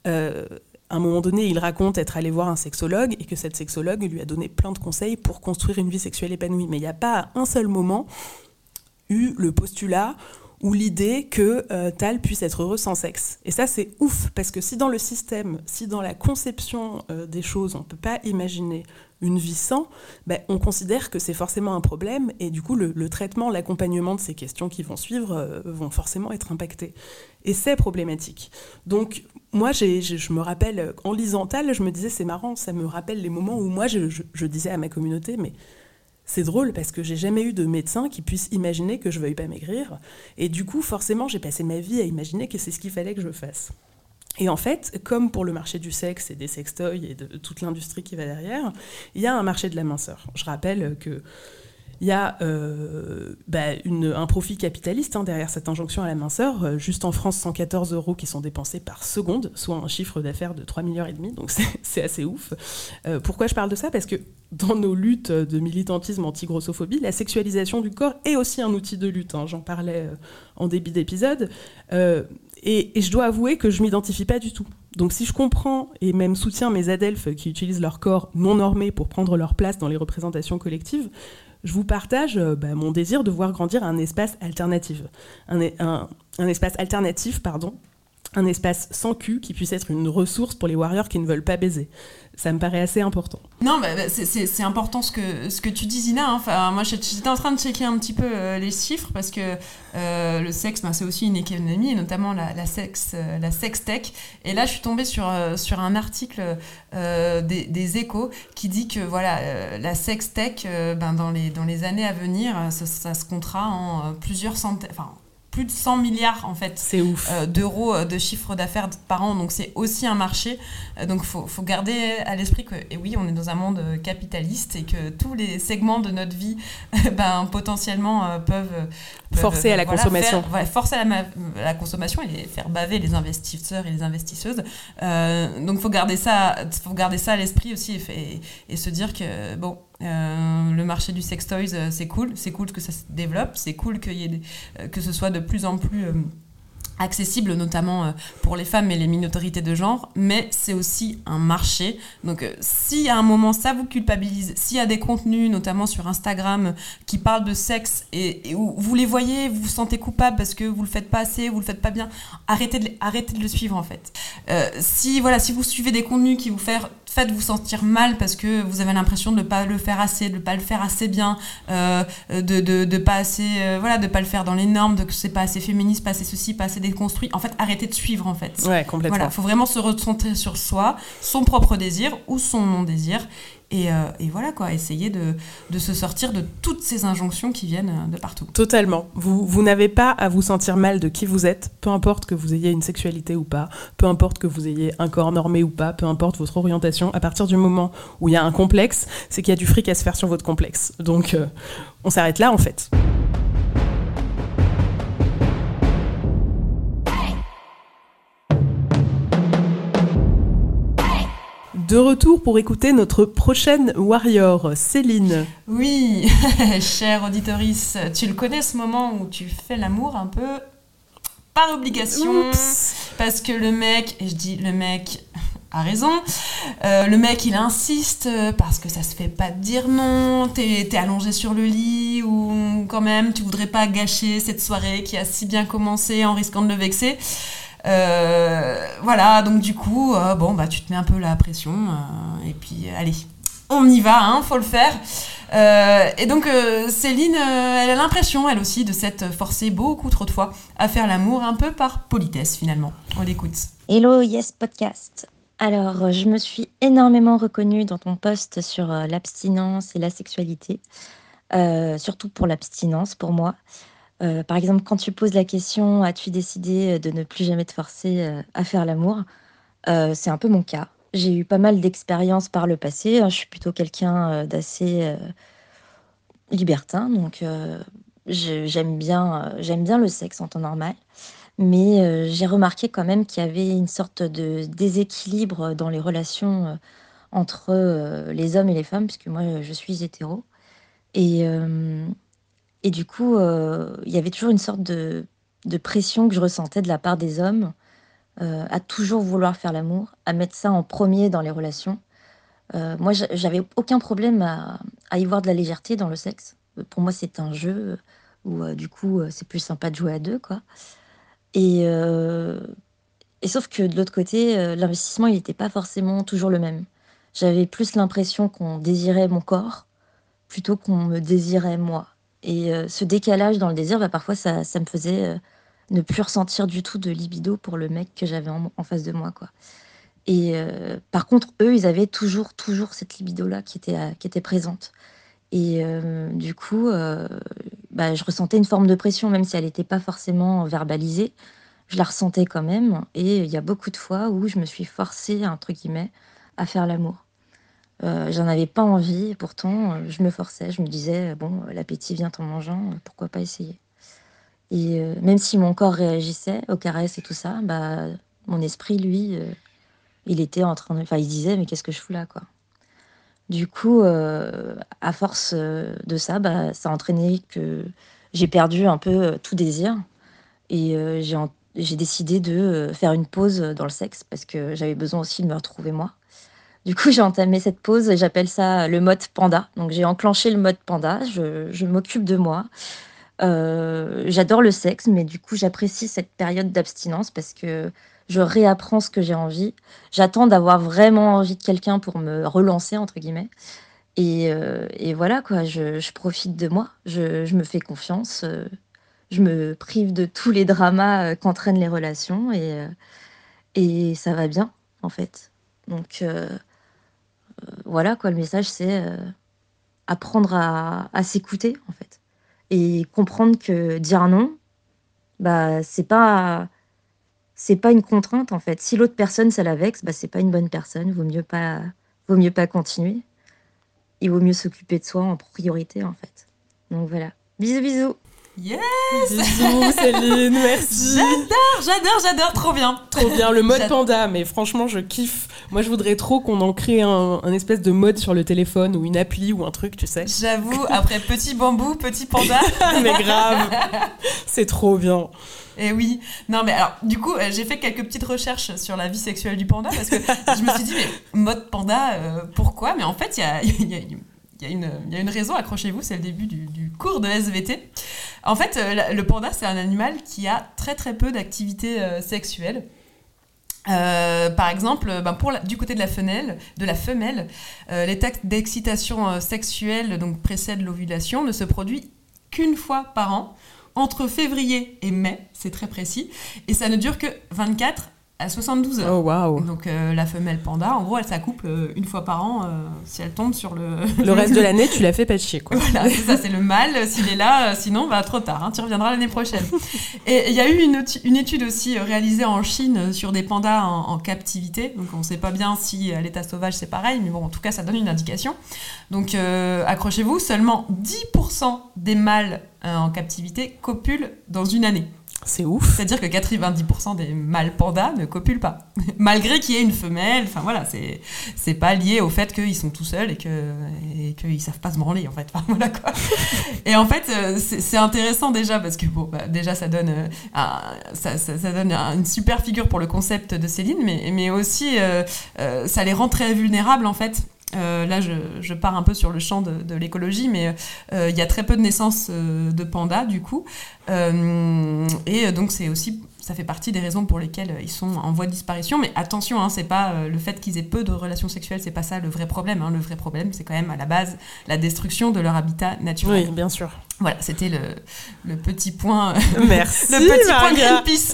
À un moment donné, il raconte être allé voir un sexologue et que cette sexologue lui a donné plein de conseils pour construire une vie sexuelle épanouie. Mais il n'y a pas à un seul moment eu le postulat ou l'idée que Tal puisse être heureux sans sexe. Et ça, c'est ouf, parce que si dans le système, si dans la conception des choses, on ne peut pas imaginer une vie sans, on considère que c'est forcément un problème, et du coup, le traitement, l'accompagnement de ces questions qui vont suivre vont forcément être impactés. Et c'est problématique. Donc, moi, je me rappelle, en lisant Tal, je me disais, c'est marrant, ça me rappelle les moments où moi, je disais à ma communauté, mais c'est drôle parce que j'ai jamais eu de médecin qui puisse imaginer que je veuille pas maigrir. Et du coup, forcément, j'ai passé ma vie à imaginer que c'est ce qu'il fallait que je fasse. Et en fait, comme pour le marché du sexe et des sextoys et de toute l'industrie qui va derrière, il y a un marché de la minceur. Je rappelle que Il y a un profit capitaliste derrière cette injonction à la minceur. Juste en France, 114 € qui sont dépensés par seconde, soit un chiffre d'affaires de 3,5 milliards, donc c'est assez ouf. Pourquoi je parle de ça ? Parce que dans nos luttes de militantisme anti-grossophobie, la sexualisation du corps est aussi un outil de lutte. J'en parlais en début d'épisode. Et je dois avouer que je ne m'identifie pas du tout. Donc si je comprends et même soutiens mes adelphes qui utilisent leur corps non normé pour prendre leur place dans les représentations collectives, je vous partage mon désir de voir grandir un espace alternatif. Un espace alternatif, un espace sans cul qui puisse être une ressource pour les warriors qui ne veulent pas baiser. Ça me paraît assez important. Non, c'est important ce que tu dis, Zina. Enfin, moi, j'étais en train de checker un petit peu les chiffres parce que le sexe, c'est aussi une économie, et notamment la sextech. Et là, je suis tombée sur un article des Échos qui dit que la sextech, dans les années à venir, ça se comptera en plusieurs centaines... plus de 100 milliards en fait. C'est ouf. D'euros de chiffre d'affaires par an, donc c'est aussi un marché. Donc faut garder à l'esprit que, et oui, on est dans un monde capitaliste et que tous les segments de notre vie potentiellement peuvent forcer à la consommation. Forcer à la consommation et faire baver les investisseurs et les investisseuses. Donc faut garder ça à l'esprit aussi et se dire que le marché du sex toys, c'est cool que ça se développe, c'est cool que ce soit de plus en plus accessible, notamment pour les femmes et les minorités de genre, mais c'est aussi un marché. Donc si à un moment ça vous culpabilise, s'il y a des contenus, notamment sur Instagram, qui parlent de sexe et où vous les voyez, vous vous sentez coupable parce que vous le faites pas assez, vous le faites pas bien, arrêtez de le suivre en fait. Si vous suivez des contenus qui vous faites vous sentir mal parce que vous avez l'impression de ne pas le faire assez, de ne pas le faire assez bien, de pas assez, de pas le faire dans les normes, de que c'est pas assez féministe, pas assez ceci, pas assez déconstruit. En fait, arrêtez de suivre en fait. Ouais, complètement. Voilà, faut vraiment se recentrer sur soi, son propre désir ou son non-désir. Et voilà quoi, essayer de se sortir de toutes ces injonctions qui viennent de partout. Totalement. Vous n'avez pas à vous sentir mal de qui vous êtes, peu importe que vous ayez une sexualité ou pas, peu importe que vous ayez un corps normé ou pas, peu importe votre orientation. À partir du moment où il y a un complexe, c'est qu'il y a du fric à se faire sur votre complexe. Donc on s'arrête là en fait. De retour pour écouter notre prochaine warrior, Céline. Oui, chère auditorice, tu le connais ce moment où tu fais l'amour un peu par obligation. Oups. Parce que le mec a raison, le mec il insiste parce que ça se fait pas de dire non, t'es allongé sur le lit ou quand même tu voudrais pas gâcher cette soirée qui a si bien commencé en risquant de le vexer. Donc du coup, tu te mets un peu la pression et puis allez, on y va, faut le faire. Et donc Céline, elle a l'impression, elle aussi, de s'être forcée beaucoup trop de fois à faire l'amour un peu par politesse finalement. On l'écoute. Hello Yes Podcast. Alors, je me suis énormément reconnue dans ton post sur l'abstinence et la sexualité, surtout pour l'abstinence pour moi. Par exemple, quand tu poses la question « As-tu décidé de ne plus jamais te forcer à faire l'amour ?» C'est un peu mon cas. J'ai eu pas mal d'expériences par le passé. Je suis plutôt quelqu'un d'assez libertin, donc j'aime bien le sexe en temps normal. Mais j'ai remarqué quand même qu'il y avait une sorte de déséquilibre dans les relations entre les hommes et les femmes, puisque moi, je suis hétéro. Et du coup, il y avait toujours une sorte de pression que je ressentais de la part des hommes, à toujours vouloir faire l'amour, à mettre ça en premier dans les relations. Moi, j'avais aucun problème à y voir de la légèreté dans le sexe. Pour moi, c'est un jeu où, du coup, c'est plus sympa de jouer à deux, quoi. Et sauf que de l'autre côté, l'investissement, il n'était pas forcément toujours le même. J'avais plus l'impression qu'on désirait mon corps plutôt qu'on me désirait moi. Et ce décalage dans le désir, parfois, ça me faisait ne plus ressentir du tout de libido pour le mec que j'avais en face de moi, quoi. Et par contre, eux, ils avaient toujours cette libido-là qui était présente. Et du coup, je ressentais une forme de pression, même si elle n'était pas forcément verbalisée. Je la ressentais quand même. Et il y a beaucoup de fois où je me suis forcée, entre guillemets, à faire l'amour. J'en avais pas envie, pourtant je me forçais, je me disais bon, l'appétit vient en mangeant, pourquoi pas essayer. Et même si mon corps réagissait aux caresses et tout ça, bah mon esprit lui, il était en train de, enfin il disait mais qu'est-ce que je fous là quoi. Du coup, à force de ça, bah ça a entraîné que j'ai perdu un peu tout désir et j'ai décidé de faire une pause dans le sexe parce que j'avais besoin aussi de me retrouver moi. Du coup, j'ai entamé cette pause et j'appelle ça le mode panda. Donc, j'ai enclenché le mode panda. Je m'occupe de moi. J'adore le sexe, mais du coup, j'apprécie cette période d'abstinence parce que je réapprends ce que j'ai envie. J'attends d'avoir vraiment envie de quelqu'un pour me relancer, entre guillemets. Et voilà, quoi. Je profite de moi. Je me fais confiance. Je me prive de tous les dramas qu'entraînent les relations et ça va bien, en fait. Donc, voilà quoi, le message c'est apprendre à s'écouter en fait et comprendre que dire non, bah c'est pas une contrainte en fait. Si l'autre personne ça la vexe, bah c'est pas une bonne personne. Vaut mieux pas continuer. Il vaut mieux s'occuper de soi en priorité en fait. Donc voilà. Bisous bisous. Yes. Bisous Céline, merci. J'adore, trop bien. Trop bien, le mode panda, mais franchement je kiffe. Moi je voudrais trop qu'on en crée un espèce de mode sur le téléphone ou une appli ou un truc, tu sais. J'avoue, après petit bambou, petit panda. Mais grave, c'est trop bien. Et oui, non mais alors du coup j'ai fait quelques petites recherches sur la vie sexuelle du panda parce que je me suis dit mais mode panda, pourquoi ? Mais en fait il y a une raison, accrochez-vous, c'est le début du cours de SVT. En fait, le panda, c'est un animal qui a très très peu d'activité sexuelle. Par exemple, du côté de la femelle, les textes d'excitation sexuelle donc précèdent l'ovulation ne se produit qu'une fois par an, entre février et mai, c'est très précis, et ça ne dure que 24 à 72 heures. Oh waouh. Donc la femelle panda, en gros, elle s'accouple une fois par an si elle tombe sur le... Le reste de l'année, tu la fais pas chier, quoi. Voilà, c'est ça, c'est le mâle. S'il est là, sinon, trop tard, hein, tu reviendras l'année prochaine. Et il y a eu une étude aussi réalisée en Chine sur des pandas en captivité. Donc on ne sait pas bien si à l'état sauvage c'est pareil, mais bon, en tout cas, ça donne une indication. Donc accrochez-vous, seulement 10% des mâles en captivité copulent dans une année. C'est ouf. C'est-à-dire que 90% des mâles pandas ne copulent pas. Malgré qu'il y ait une femelle, enfin voilà, c'est pas lié au fait qu'ils sont tout seuls et qu'ils savent pas se branler, en fait. Enfin, voilà, quoi. Et en fait, c'est intéressant déjà parce que déjà ça donne, ça donne une super figure pour le concept de Céline, mais aussi ça les rend très vulnérables, en fait. Là, je pars un peu sur le champ de l'écologie, mais il y a très peu de naissances de pandas, du coup. Et donc, ça fait partie des raisons pour lesquelles ils sont en voie de disparition. Mais attention, hein, c'est pas le fait qu'ils aient peu de relations sexuelles, c'est pas ça le vrai problème. Hein. Le vrai problème, c'est quand même à la base la destruction de leur habitat naturel. Oui, bien sûr. Voilà, c'était le petit point. Merci, le petit point Maria. Greenpeace.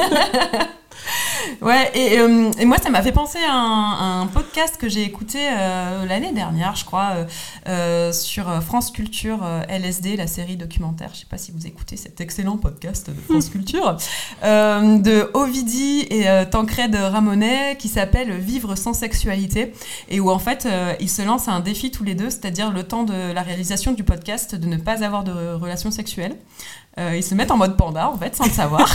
Ouais, et moi ça m'a fait penser à un podcast que j'ai écouté l'année dernière, je crois, sur France Culture, LSD, la série documentaire. Je sais pas si vous écoutez cet excellent podcast de France Culture, de Ovidie et Tancred Ramonet, qui s'appelle Vivre sans sexualité, et où en fait ils se lancent à un défi tous les deux, c'est-à-dire le temps de la réalisation du podcast, de ne pas avoir de relations sexuelles. Ils se mettent en mode panda, en fait, sans le savoir.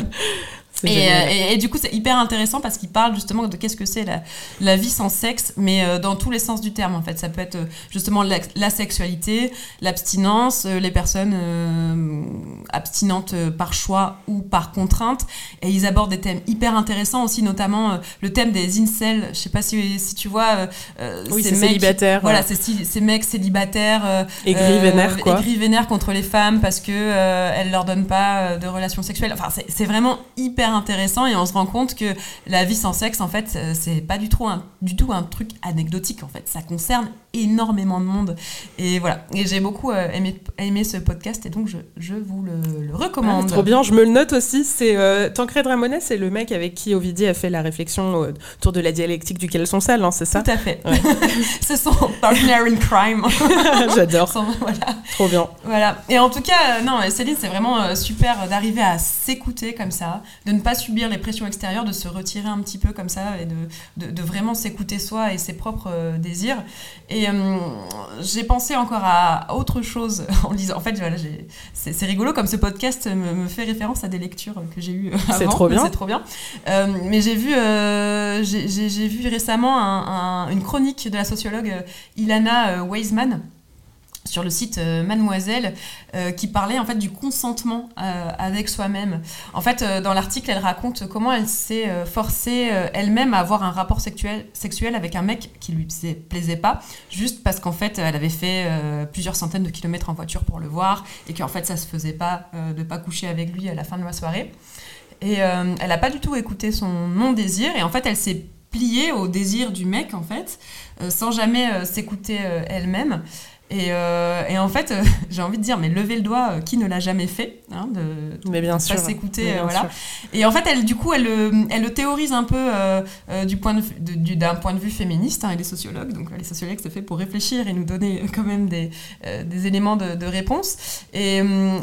Et du coup, c'est hyper intéressant parce qu'il parle justement de qu'est-ce que c'est la vie sans sexe, mais dans tous les sens du terme, en fait. Ça peut être justement la sexualité, l'abstinence, les personnes abstinentes par choix ou par contrainte. Et ils abordent des thèmes hyper intéressants aussi, notamment le thème des incels. Je sais pas si tu vois... oui, c'est célibataire. Voilà, ces mecs célibataires... aigris vénères, quoi. Aigris vénères contre les femmes parce que elles leur donnent pas de relations sexuelles. Enfin, c'est vraiment hyper intéressant et on se rend compte que la vie sans sexe, en fait, c'est pas du tout un truc anecdotique, en fait. Ça concerne énormément de monde. Et voilà. Et j'ai beaucoup aimé ce podcast et donc je vous le recommande. Trop bien, je me le note aussi. C'est Tancred Ramonet, c'est le mec avec qui Ovidie a fait la réflexion autour de la dialectique du caleçon sale, hein, c'est ça ? Tout à fait. Ouais. C'est son partner in crime. J'adore. Voilà. Trop bien. Voilà. Et en tout cas, non, Céline, c'est vraiment super d'arriver à s'écouter comme ça, de ne pas subir les pressions extérieures, de se retirer un petit peu comme ça et de vraiment s'écouter soi et ses propres désirs. Et j'ai pensé encore à autre chose en lisant. En fait, voilà, c'est rigolo comme ce podcast me fait référence à des lectures que j'ai eues avant. C'est trop bien. C'est trop bien. Mais j'ai vu récemment une chronique de la sociologue Ilana Weizmann sur le site Mademoiselle, qui parlait en fait du consentement avec soi-même. En fait, dans l'article, elle raconte comment elle s'est forcée elle-même à avoir un rapport sexuel avec un mec qui lui plaisait pas, juste parce qu'en fait, elle avait fait plusieurs centaines de kilomètres en voiture pour le voir, et qu'en fait, ça se faisait pas de pas coucher avec lui à la fin de la soirée. Et elle a pas du tout écouté son non-désir, et en fait, elle s'est pliée au désir du mec, en fait, sans jamais s'écouter elle-même. Et en fait, j'ai envie de dire, mais levez le doigt, qui ne l'a jamais fait, hein, mais bien sûr, pas s'écouter, bien voilà. sûr. Et en fait, elle le théorise un peu d'un point de vue féministe, hein, elle est sociologue, donc les sociologues, c'est fait pour réfléchir et nous donner quand même des éléments de réponse. Et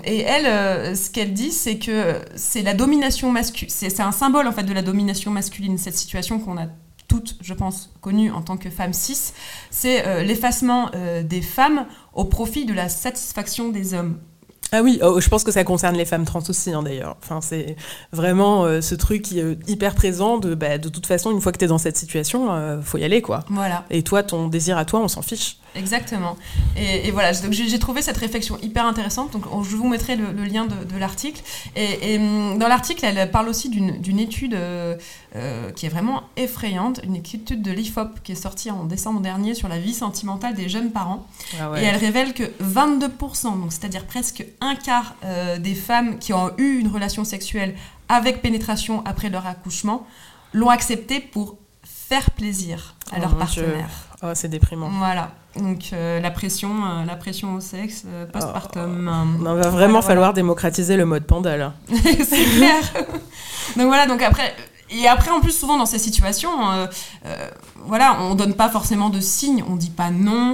elle, ce qu'elle dit, c'est que c'est la domination masculine, c'est un symbole en fait de la domination masculine, cette situation qu'on a toutes, je pense, connues en tant que femmes cis, c'est l'effacement des femmes au profit de la satisfaction des hommes. Ah oui, je pense que ça concerne les femmes trans aussi, hein, d'ailleurs. Enfin, c'est vraiment ce truc qui est hyper présent de toute façon, une fois que t'es dans cette situation, faut y aller, quoi. Voilà. Et toi, ton désir à toi, on s'en fiche. Exactement. Et voilà, donc j'ai trouvé cette réflexion hyper intéressante. Donc je vous mettrai le lien de l'article. Et dans l'article, elle parle aussi d'une étude qui est vraiment effrayante, une étude de l'IFOP qui est sortie en décembre dernier sur la vie sentimentale des jeunes parents. Ah ouais. Et elle révèle que 22%, donc c'est-à-dire presque un quart des femmes qui ont eu une relation sexuelle avec pénétration après leur accouchement l'ont accepté pour faire plaisir à leur partenaire. Oh, c'est déprimant. Voilà. Donc la pression au sexe postpartum. Il va vraiment falloir démocratiser le mode panda, là. C'est clair. Donc voilà, donc après en plus souvent dans ces situations, voilà, on donne pas forcément de signes, on dit pas non,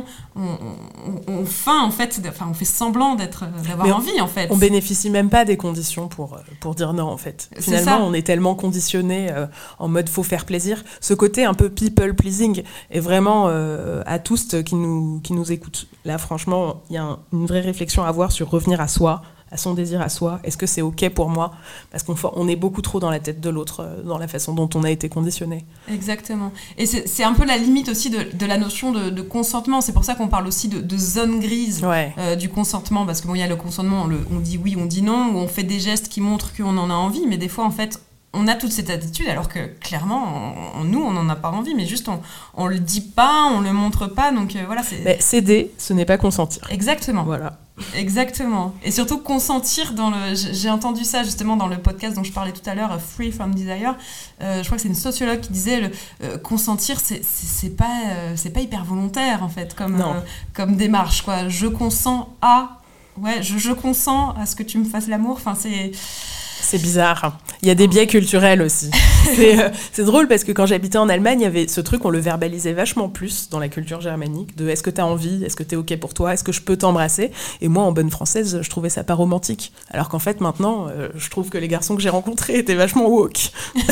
on feint en fait, on fait semblant d'avoir envie en fait. On bénéficie même pas des conditions pour dire non en fait. Finalement, on est tellement conditionné en mode faut faire plaisir. Ce côté un peu people pleasing est vraiment à tous qui nous écoutent. Là, franchement, il y a une vraie réflexion à avoir sur revenir à soi, à son désir à soi. Est-ce que c'est OK pour moi ? Parce qu'on est beaucoup trop dans la tête de l'autre, dans la façon dont on a été conditionné. Exactement. Et c'est un peu la limite aussi de la notion de consentement. C'est pour ça qu'on parle aussi de zone grise du consentement. Parce que bon, il y a le consentement, on dit oui, on dit non, ou on fait des gestes qui montrent qu'on en a envie. Mais des fois, en fait, on a toute cette attitude, alors que clairement, nous, on n'en a pas envie. Mais juste, on le dit pas, on le montre pas. Donc voilà, c'est... céder, ce n'est pas consentir. Exactement. Voilà. Exactement. Et surtout consentir j'ai entendu ça justement dans le podcast dont je parlais tout à l'heure, Free from Desire. Je crois que c'est une sociologue qui disait consentir, c'est pas hyper volontaire en fait comme démarche, quoi. Je consens à ce que tu me fasses l'amour. Enfin, c'est bizarre. Il y a des biais culturels aussi. C'est drôle parce que quand j'habitais en Allemagne, il y avait ce truc, on le verbalisait vachement plus dans la culture germanique, de est-ce que t'as envie, est-ce que t'es OK pour toi, est-ce que je peux t'embrasser ? Et moi, en bonne française, je trouvais ça pas romantique. Alors qu'en fait, maintenant, je trouve que les garçons que j'ai rencontrés étaient vachement woke.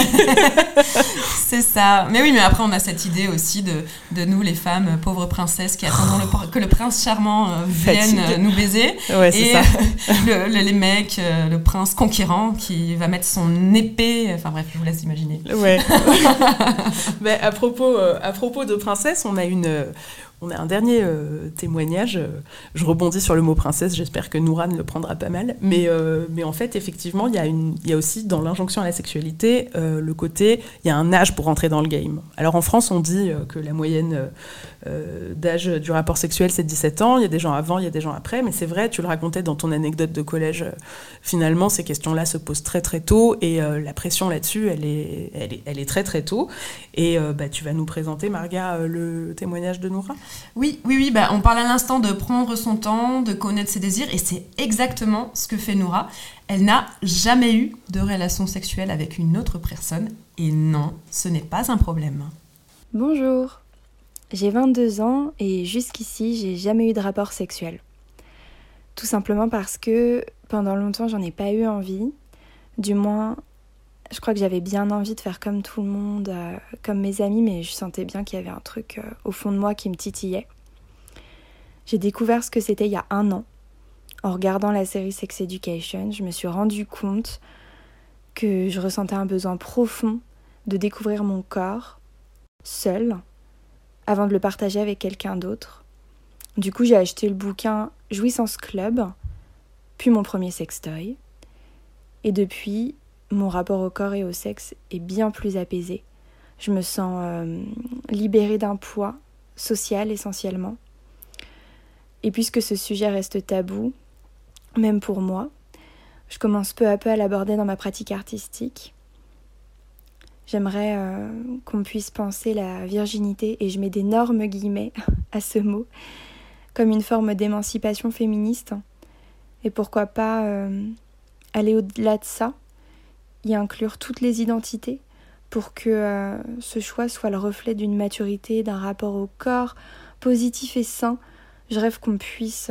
C'est ça. Mais oui, mais après, on a cette idée aussi de nous, les femmes, pauvres princesses, qui attendons que le prince charmant vienne nous baiser. Ouais, c'est ça. Les mecs, le prince conquérant qui va mettre son épée. Enfin bref, je vous laisse imaginer. Ouais. Mais à propos de princesse, on a un dernier témoignage. Je rebondis sur le mot princesse, j'espère que Noura ne le prendra pas mal. Mais en fait, effectivement, il y a aussi dans l'injonction à la sexualité le côté, il y a un âge pour rentrer dans le game. Alors en France, on dit que la moyenne d'âge du rapport sexuel, c'est 17 ans. Il y a des gens avant, il y a des gens après. Mais c'est vrai, tu le racontais dans ton anecdote de collège, finalement, ces questions-là se posent très très tôt. Et la pression là-dessus, elle est très très tôt. Et tu vas nous présenter, Marga, le témoignage de Noura ? Oui, on parle à l'instant de prendre son temps, de connaître ses désirs, et c'est exactement ce que fait Noura. Elle n'a jamais eu de relation sexuelle avec une autre personne, et non, ce n'est pas un problème. Bonjour, j'ai 22 ans et jusqu'ici, j'ai jamais eu de rapport sexuel. Tout simplement parce que pendant longtemps, j'en ai pas eu envie. Du moins, je crois que j'avais bien envie de faire comme tout le monde, comme mes amis, mais je sentais bien qu'il y avait un truc au fond de moi qui me titillait. J'ai découvert ce que c'était il y a 1 an. En regardant la série Sex Education, je me suis rendu compte que je ressentais un besoin profond de découvrir mon corps, seule, avant de le partager avec quelqu'un d'autre. Du coup, j'ai acheté le bouquin Jouissance Club, puis mon premier sextoy. Et depuis, mon rapport au corps et au sexe est bien plus apaisé. Je me sens libérée d'un poids social essentiellement. Et puisque ce sujet reste tabou, même pour moi, je commence peu à peu à l'aborder dans ma pratique artistique. J'aimerais qu'on puisse penser la virginité, et je mets d'énormes guillemets à ce mot, comme une forme d'émancipation féministe. Et pourquoi pas aller au-delà de ça y inclure toutes les identités pour que ce choix soit le reflet d'une maturité, d'un rapport au corps positif et sain. Je rêve qu'on puisse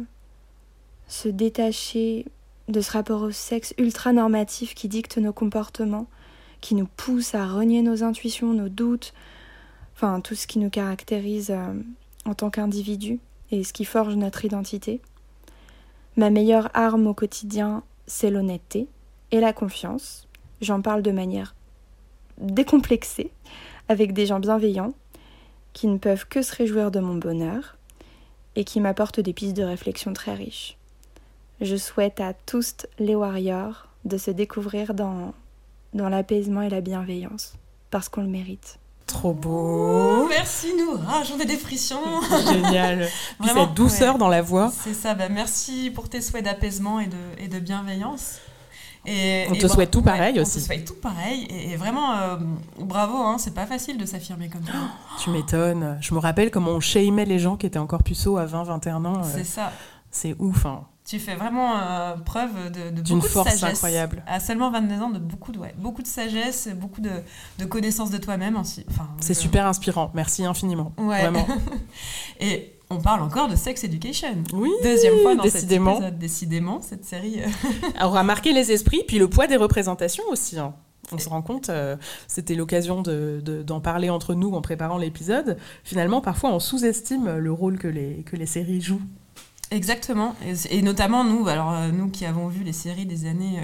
se détacher de ce rapport au sexe ultra normatif qui dicte nos comportements, qui nous pousse à renier nos intuitions, nos doutes, enfin tout ce qui nous caractérise en tant qu'individu et ce qui forge notre identité. Ma meilleure arme au quotidien, c'est l'honnêteté et la confiance. J'en parle de manière décomplexée, avec des gens bienveillants, qui ne peuvent que se réjouir de mon bonheur et qui m'apportent des pistes de réflexion très riches. Je souhaite à tous les warriors de se découvrir dans l'apaisement et la bienveillance, parce qu'on le mérite. Trop beau. Merci Noura, j'en ai des frissons. Génial. Puis cette douceur dans la voix. C'est ça, merci pour tes souhaits d'apaisement et de bienveillance. On te souhaite tout pareil aussi. On te souhaite tout pareil. Et vraiment, bravo, hein, c'est pas facile de s'affirmer comme ça. Tu m'étonnes. Je me rappelle comment on shameait les gens qui étaient encore puceaux à 20-21 ans. C'est ça. C'est ouf, hein. Tu fais vraiment preuve de d'une beaucoup force de sagesse. Incroyable. À seulement 22 ans, beaucoup de sagesse, beaucoup de connaissance de toi-même aussi. C'est super inspirant. Merci infiniment. Ouais. Vraiment. Et on parle encore de Sex Education. Oui, deuxième fois dans décidément. cet épisode. Décidément, cette série aura marqué les esprits, puis le poids des représentations aussi. Hein. On se rend compte, c'était l'occasion d'en parler entre nous en préparant l'épisode. Finalement, parfois, on sous-estime le rôle que les séries jouent. Exactement, et notamment nous qui avons vu les séries des années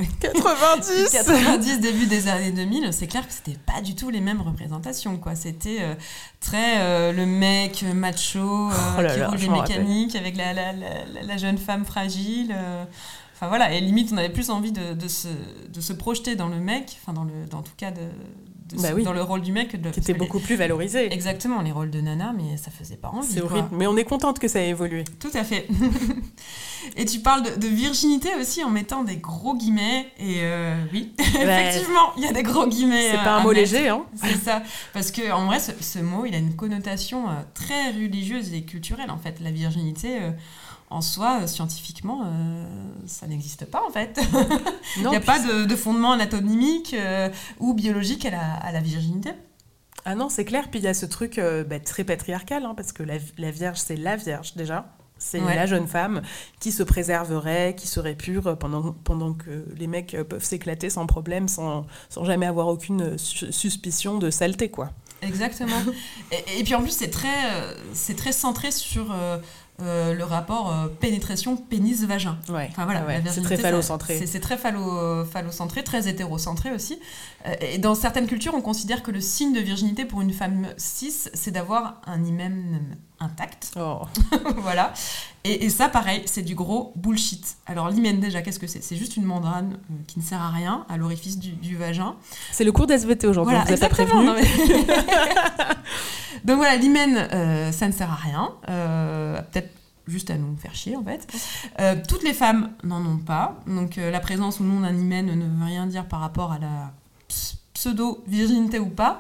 90, début des années 2000, c'est clair que c'était pas du tout les mêmes représentations, quoi. C'était très le mec macho qui roule des mécaniques avec la jeune femme fragile. Enfin voilà, et limite on avait plus envie de se projeter dans le mec, enfin dans tout cas dans le rôle du mec qui était beaucoup plus valorisé. Exactement, les rôles de nana, mais ça faisait pas envie. C'est horrible, mais on est contente que ça ait évolué. Tout à fait. Et tu parles de virginité aussi en mettant des gros guillemets, et oui, effectivement, il y a des gros guillemets. C'est pas un mot léger, hein. C'est ça, parce que en vrai, ce mot, il a une connotation très religieuse et culturelle, en fait. La virginité, en soi, scientifiquement, ça n'existe pas, en fait. Il n'y a pas de fondement anatomique ou biologique à la virginité. Ah non, c'est clair. Puis il y a ce truc très patriarcal, hein, parce que la Vierge, c'est la Vierge, déjà. C'est la jeune femme qui se préserverait, qui serait pure pendant que les mecs peuvent s'éclater sans problème, sans jamais avoir aucune suspicion de saleté, quoi. Exactement. Et puis en plus, c'est très centré sur le rapport pénétration pénis-vagin. Ouais. Enfin, voilà, c'est très phallocentré. C'est très phallocentré, très hétérocentré aussi. Et dans certaines cultures, on considère que le signe de virginité pour une femme cis, c'est d'avoir un hymen intact. Oh. Voilà. Et ça, pareil, c'est du gros bullshit. Alors, l'hymen, déjà, qu'est-ce que c'est ? C'est juste une membrane qui ne sert à rien à l'orifice du vagin. C'est le cours d'SVT aujourd'hui, voilà, vous n'êtes pas prévenu. Donc voilà, l'hymen, ça ne sert à rien. Peut-être juste à nous faire chier, en fait. Toutes les femmes n'en ont pas. Donc la présence ou non d'un hymen ne veut rien dire par rapport à la pseudo-virginité ou pas.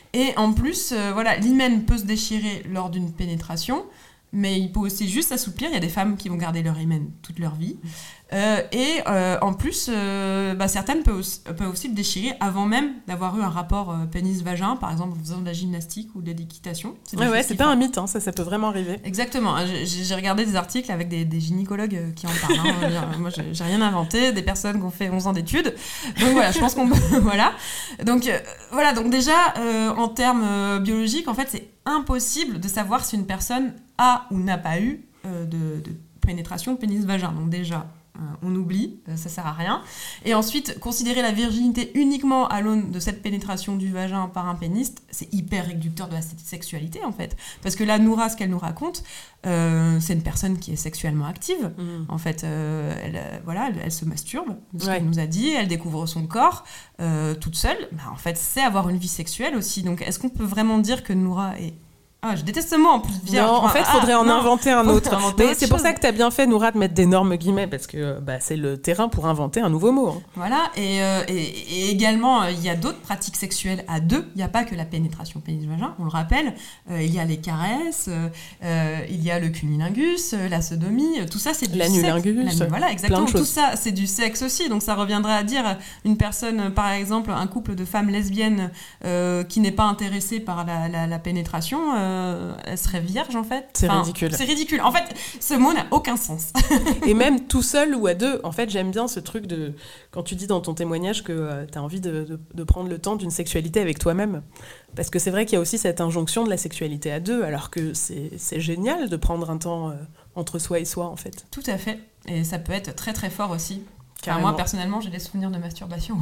Et en plus, l'hymen peut se déchirer lors d'une pénétration, mais il peut aussi juste s'assouplir. Il y a des femmes qui vont garder leur hymen toute leur vie. En plus, certaines peuvent aussi le déchirer avant même d'avoir eu un rapport pénis-vagin, par exemple en faisant de la gymnastique ou de l'équitation. C'est pas un mythe, hein, ça peut vraiment arriver. Exactement. J'ai regardé des articles avec des gynécologues qui en parlent. Hein. Moi, j'ai rien inventé, des personnes qui ont fait 11 ans d'études. Donc voilà, je pense qu'on peut... voilà. Donc déjà, en termes biologiques, en fait, c'est impossible de savoir si une personne a ou n'a pas eu de pénétration pénis-vagin. Donc déjà... on oublie, ça sert à rien. Et ensuite, considérer la virginité uniquement à l'aune de cette pénétration du vagin par un pénis, c'est hyper réducteur de la sexualité en fait. Parce que là, Noura, ce qu'elle nous raconte, c'est une personne qui est sexuellement active. En fait, elle se masturbe, de ce qu'elle nous a dit, elle découvre son corps toute seule. En fait, c'est avoir une vie sexuelle aussi. Donc, est-ce qu'on peut vraiment dire que Noura est... Ah, je déteste ce mot en plus. Non, en fait, faudrait en inventer un autre. Mais c'est pour ça que t'as bien fait, Noura, de mettre d'énormes guillemets, parce que c'est le terrain pour inventer un nouveau mot. Hein. Voilà, et également, il y a d'autres pratiques sexuelles à deux. Il n'y a pas que la pénétration pénis-vagin, on le rappelle. Il y a les caresses, il y a le cunilingus, la sodomie, tout ça, c'est du l'anulingus, sexe. Voilà, exactement. Tout ça, c'est du sexe aussi. Donc ça reviendrait à dire une personne, par exemple, un couple de femmes lesbiennes qui n'est pas intéressée par la pénétration... elle serait vierge en fait. C'est ridicule. C'est ridicule. En fait, ce mot n'a aucun sens. Et même tout seul ou à deux. En fait, j'aime bien ce truc de... Quand tu dis dans ton témoignage que t'as envie de prendre le temps d'une sexualité avec toi-même. Parce que c'est vrai qu'il y a aussi cette injonction de la sexualité à deux, alors que c'est génial de prendre un temps entre soi et soi, en fait. Tout à fait. Et ça peut être très très fort aussi. Carrément. Moi, personnellement, j'ai des souvenirs de masturbation.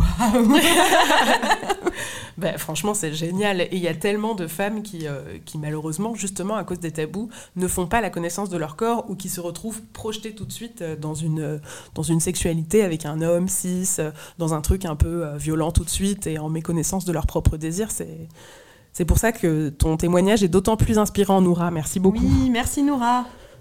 Franchement, c'est génial. Et il y a tellement de femmes qui, malheureusement, justement, à cause des tabous, ne font pas la connaissance de leur corps ou qui se retrouvent projetées tout de suite dans une sexualité avec un homme cis, dans un truc un peu violent tout de suite et en méconnaissance de leur propre désir. C'est pour ça que ton témoignage est d'autant plus inspirant, Noura. Merci beaucoup. Oui, merci Noura.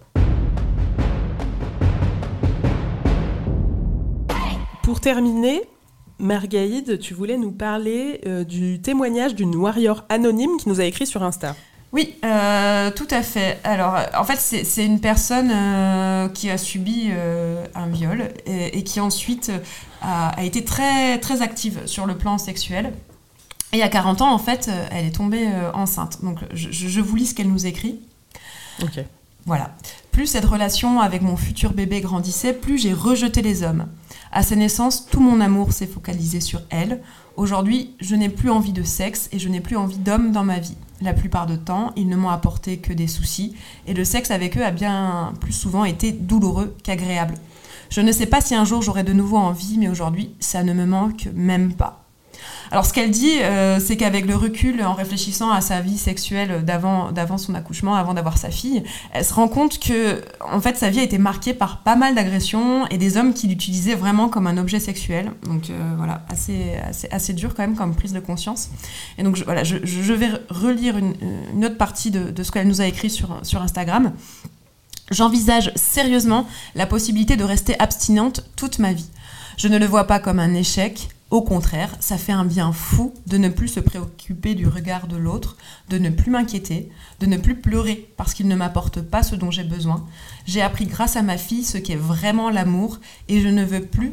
Pour terminer, Margaïde, tu voulais nous parler du témoignage d'une warrior anonyme qui nous a écrit sur Insta. Oui, tout à fait. Alors, en fait, c'est une personne qui a subi un viol et qui ensuite a été très, très active sur le plan sexuel. Et à 40 ans, en fait, elle est tombée enceinte. Donc, je vous lis ce qu'elle nous écrit. Ok. Voilà. Plus cette relation avec mon futur bébé grandissait, plus j'ai rejeté les hommes. À sa naissance, tout mon amour s'est focalisé sur elle. Aujourd'hui, je n'ai plus envie de sexe et je n'ai plus envie d'hommes dans ma vie. La plupart du temps, ils ne m'ont apporté que des soucis et le sexe avec eux a bien plus souvent été douloureux qu'agréable. Je ne sais pas si un jour j'aurai de nouveau envie, mais aujourd'hui, ça ne me manque même pas. Alors ce qu'elle dit, c'est qu'avec le recul, en réfléchissant à sa vie sexuelle d'avant son accouchement, avant d'avoir sa fille, elle se rend compte que en fait, sa vie a été marquée par pas mal d'agressions et des hommes qui l'utilisaient vraiment comme un objet sexuel. Donc assez dur quand même comme prise de conscience. Et donc je vais relire une autre partie de ce qu'elle nous a écrit sur Instagram. J'envisage sérieusement la possibilité de rester abstinente toute ma vie. Je ne le vois pas comme un échec. Au contraire, ça fait un bien fou de ne plus se préoccuper du regard de l'autre, de ne plus m'inquiéter, de ne plus pleurer parce qu'il ne m'apporte pas ce dont j'ai besoin. J'ai appris grâce à ma fille ce qu'est vraiment l'amour et je ne veux plus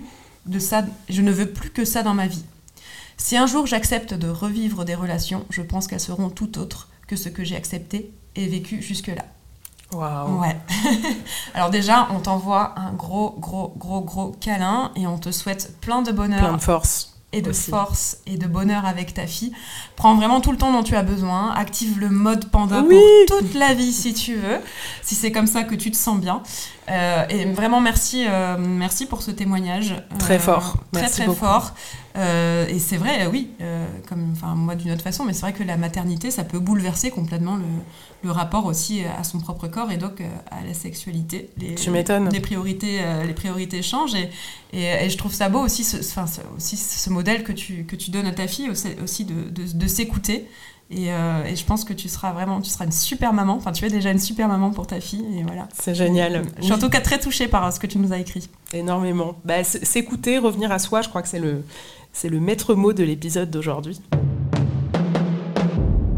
que ça dans ma vie. Si un jour j'accepte de revivre des relations, je pense qu'elles seront tout autres que ce que j'ai accepté et vécu jusque-là. Waouh. Ouais. Alors déjà, on t'envoie un gros câlin et on te souhaite plein de bonheur. Plein de force. Et de force et de bonheur avec ta fille. Prends vraiment tout le temps dont tu as besoin. Active le mode panda pour toute la vie si tu veux. Si c'est comme ça que tu te sens bien. Et vraiment merci pour ce témoignage. Très fort. Merci très beaucoup. Fort. Et c'est vrai, oui, moi d'une autre façon, mais c'est vrai que la maternité, ça peut bouleverser complètement le rapport aussi à son propre corps et donc à la sexualité. Tu m'étonnes. Les priorités changent et je trouve ça beau aussi, ce modèle que tu donnes à ta fille aussi de s'écouter. Et je pense que tu seras une super maman. Enfin, tu es déjà une super maman pour ta fille. Et voilà. C'est génial. Je suis en tout cas très touchée par ce que tu nous as écrit. Énormément. S'écouter, revenir à soi, je crois que c'est le maître mot de l'épisode d'aujourd'hui.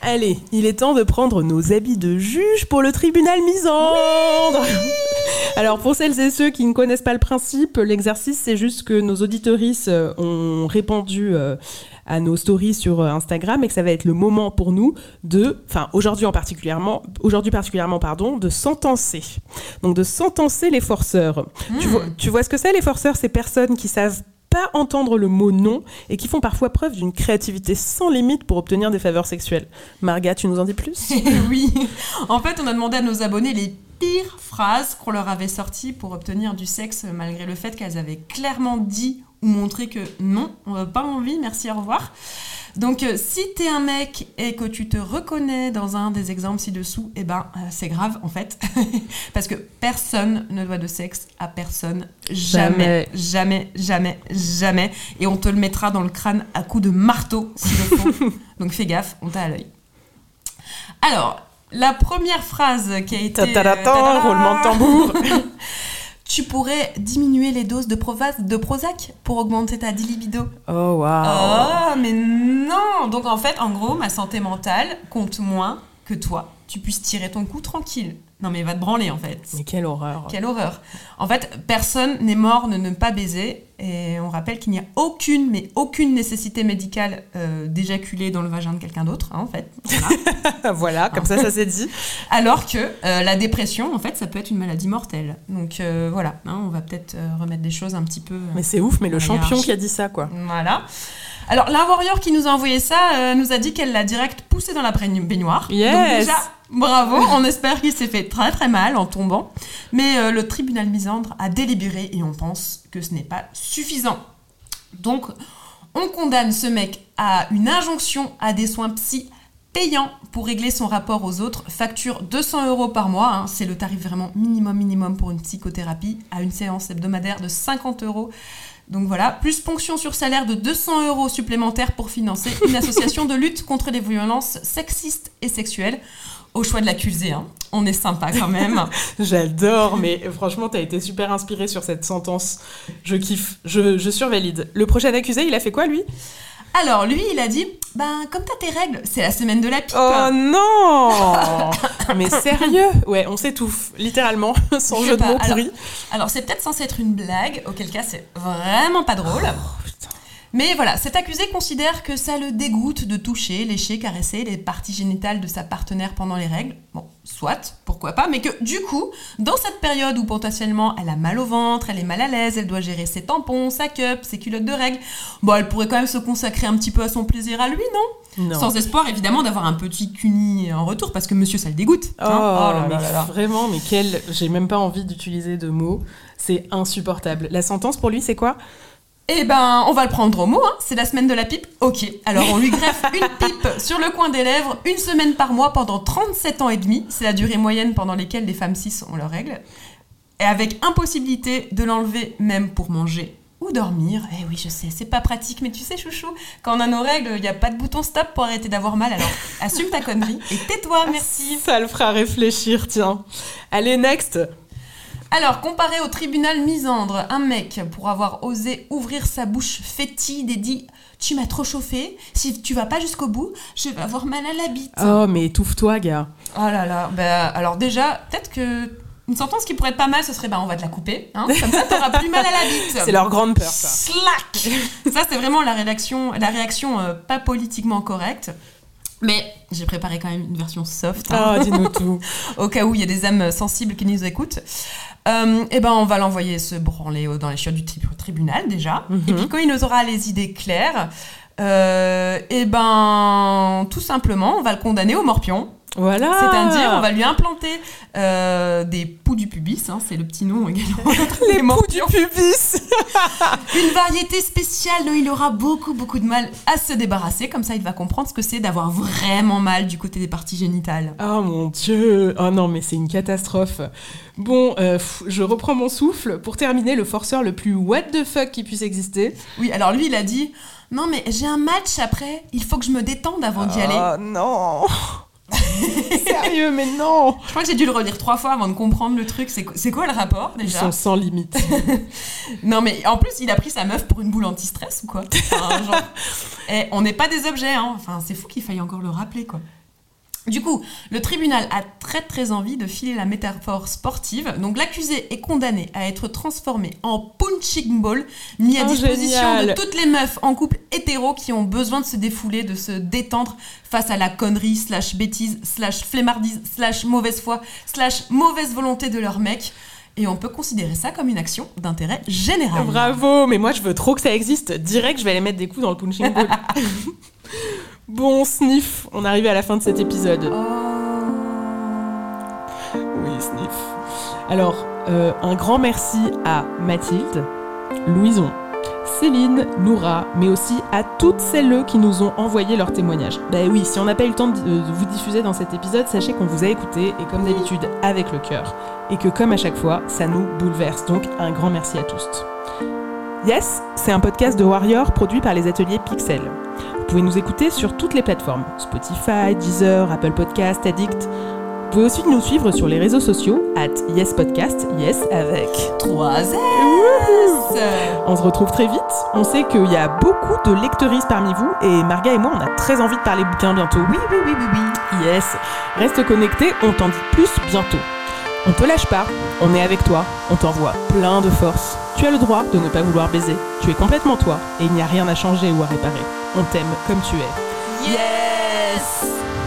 Allez, il est temps de prendre nos habits de juge pour le tribunal misandre. Alors pour celles et ceux qui ne connaissent pas le principe, l'exercice c'est juste que nos auditrices ont répondu à nos stories sur Instagram et que ça va être le moment pour nous aujourd'hui particulièrement, de sentencer. Donc de sentencer les forceurs. Tu vois ce que c'est les forceurs? Ces personnes qui savent pas entendre le mot non et qui font parfois preuve d'une créativité sans limite pour obtenir des faveurs sexuelles. Marga, tu nous en dis plus? Oui, en fait on a demandé à nos abonnés les pires phrases qu'on leur avait sorties pour obtenir du sexe malgré le fait qu'elles avaient clairement dit ou montré que non, on n'a pas envie, merci, au revoir. Donc si t'es un mec et que tu te reconnais dans un des exemples ci-dessous, c'est grave en fait. Parce que personne ne doit de sexe à personne. Jamais. Et on te le mettra dans le crâne à coups de marteau s'il le faut. Donc fais gaffe, on t'a à l'œil. Alors, la première phrase qui a été... roulement de tambour. Tu pourrais diminuer les doses de Prozac pour augmenter ta libido. Oh, waouh. Oh, mais non. Donc, en fait, en gros, ma santé mentale compte moins que toi. Tu puisses tirer ton coup tranquille. Non, mais va te branler, en fait. Mais quelle horreur. Quelle horreur. En fait, personne n'est mort de ne pas baiser. Et on rappelle qu'il n'y a aucune nécessité médicale d'éjaculer dans le vagin de quelqu'un d'autre, en fait. Voilà, voilà, comme ça s'est dit. Alors que la dépression, en fait, ça peut être une maladie mortelle. Donc voilà, on va peut-être remettre des choses un petit peu... mais c'est ouf, mais le champion qui a dit ça, quoi. Voilà. Alors, la warrior qui nous a envoyé ça nous a dit qu'elle l'a direct poussé dans la baignoire. Yes. Donc déjà, bravo, on espère qu'il s'est fait très très mal en tombant. Mais le tribunal misandre a délibéré et on pense que ce n'est pas suffisant. Donc, on condamne ce mec à une injonction à des soins psy payants pour régler son rapport aux autres. Facture 200 € par mois, c'est le tarif vraiment minimum pour une psychothérapie, à une séance hebdomadaire de 50 €. Donc voilà, plus ponction sur salaire de 200 € supplémentaires pour financer une association de lutte contre les violences sexistes et sexuelles. Au choix de l'accusé, on est sympa quand même. J'adore, mais franchement, t'as été super inspirée sur cette sentence. Je kiffe, je survalide. Le prochain accusé, il a fait quoi, lui ? Alors, lui, il a dit, comme t'as tes règles, c'est la semaine de la pipe. Oh non. Mais sérieux ? Ouais, on s'étouffe, littéralement, sans jeu de mots pourri. Alors, c'est peut-être censé être une blague, auquel cas, c'est vraiment pas drôle. Oh, putain. Mais voilà, cet accusé considère que ça le dégoûte de toucher, lécher, caresser les parties génitales de sa partenaire pendant les règles. Bon, soit, pourquoi pas, mais que du coup, dans cette période où potentiellement elle a mal au ventre, elle est mal à l'aise, elle doit gérer ses tampons, sa cup, ses culottes de règles, elle pourrait quand même se consacrer un petit peu à son plaisir à lui, non ? Sans espoir, évidemment, d'avoir un petit cuni en retour, parce que monsieur, ça le dégoûte. Oh là là. Vraiment, mais j'ai même pas envie d'utiliser de mots. C'est insupportable. La sentence pour lui, c'est quoi ? On va le prendre au mot, c'est la semaine de la pipe. Ok, alors on lui greffe une pipe sur le coin des lèvres, 1 semaine par mois pendant 37 ans et demi. C'est la durée moyenne pendant laquelle les femmes cis ont leurs règles. Et avec impossibilité de l'enlever même pour manger ou dormir. Eh oui, je sais, c'est pas pratique, mais tu sais, chouchou, quand on a nos règles, il n'y a pas de bouton stop pour arrêter d'avoir mal, alors assume ta connerie et tais-toi, merci. Ça le fera réfléchir, tiens. Allez, next. Alors, comparé au tribunal misandre, un mec, pour avoir osé ouvrir sa bouche fétide et dit « Tu m'as trop chauffé, si tu vas pas jusqu'au bout, je vais avoir mal à la bite. » Oh, mais étouffe-toi, gars. Oh là là, alors déjà, peut-être que une sentence qui pourrait être pas mal, ce serait on va te la couper, comme ça t'auras plus mal à la bite. C'est leur grande peur, ça. Slack. Ça, c'est vraiment la réaction pas politiquement correcte. Mais j'ai préparé quand même une version soft. Oh, dis-nous tout. Au cas où il y a des âmes sensibles qui nous écoutent. On va l'envoyer se branler dans les chiottes du tribunal déjà. Et puis quand il nous aura les idées claires, tout simplement, on va le condamner au morpion. Voilà. C'est-à-dire, on va lui implanter des poux du pubis, c'est le petit nom également. Les poux du pubis. Une variété spéciale dont il aura beaucoup de mal à se débarrasser. Comme ça, il va comprendre ce que c'est d'avoir vraiment mal du côté des parties génitales. Oh mon Dieu. Oh non, mais c'est une catastrophe. Bon, je reprends mon souffle. Pour terminer, le forceur le plus what the fuck qui puisse exister. Oui, alors lui, il a dit « Non, mais j'ai un match après. Il faut que je me détende avant d'y aller. » Oh non. Sérieux, mais non. Je crois que j'ai dû le relire 3 fois avant de comprendre le truc. C'est quoi le rapport, déjà ? Ils sont sans limite. Non, mais en plus, il a pris sa meuf pour une boule anti-stress ou quoi ? On n'est pas des objets, c'est fou qu'il faille encore le rappeler, quoi. Du coup, le tribunal a très envie de filer la métaphore sportive. Donc l'accusé est condamné à être transformé en punching ball, mis à disposition génial. de toutes les meufs en couple hétéro qui ont besoin de se défouler, de se détendre face à la connerie / bêtise / flemmardise / mauvaise foi / mauvaise volonté de leur mec. Et on peut considérer ça comme une action d'intérêt général. Bravo, mais moi je veux trop que ça existe. Direct, je vais aller mettre des coups dans le punching ball. Bon, Sniff, on est arrivé à la fin de cet épisode. Oui, Sniff. Alors, un grand merci à Mathilde, Louison, Céline, Noura, mais aussi à toutes celles qui nous ont envoyé leurs témoignages. Bah oui, si on n'a pas eu le temps de vous diffuser dans cet épisode, sachez qu'on vous a écouté, et comme d'habitude, avec le cœur. Et que comme à chaque fois, ça nous bouleverse. Donc, un grand merci à tous. Yes, c'est un podcast de Warrior produit par les ateliers Pixel. Vous pouvez nous écouter sur toutes les plateformes, Spotify, Deezer, Apple Podcast, Addict. Vous pouvez aussi nous suivre sur les réseaux sociaux, @YesPodcast, yes avec 3S. On se retrouve très vite. On sait qu'il y a beaucoup de lectrices parmi vous et Marga et moi, on a très envie de parler bouquins bientôt. Oui. Yes. Reste connecté, on t'en dit plus bientôt. On te lâche pas, on est avec toi, on t'envoie plein de force. Tu as le droit de ne pas vouloir baiser. Tu es complètement toi et il n'y a rien à changer ou à réparer. On t'aime comme tu es. Yes!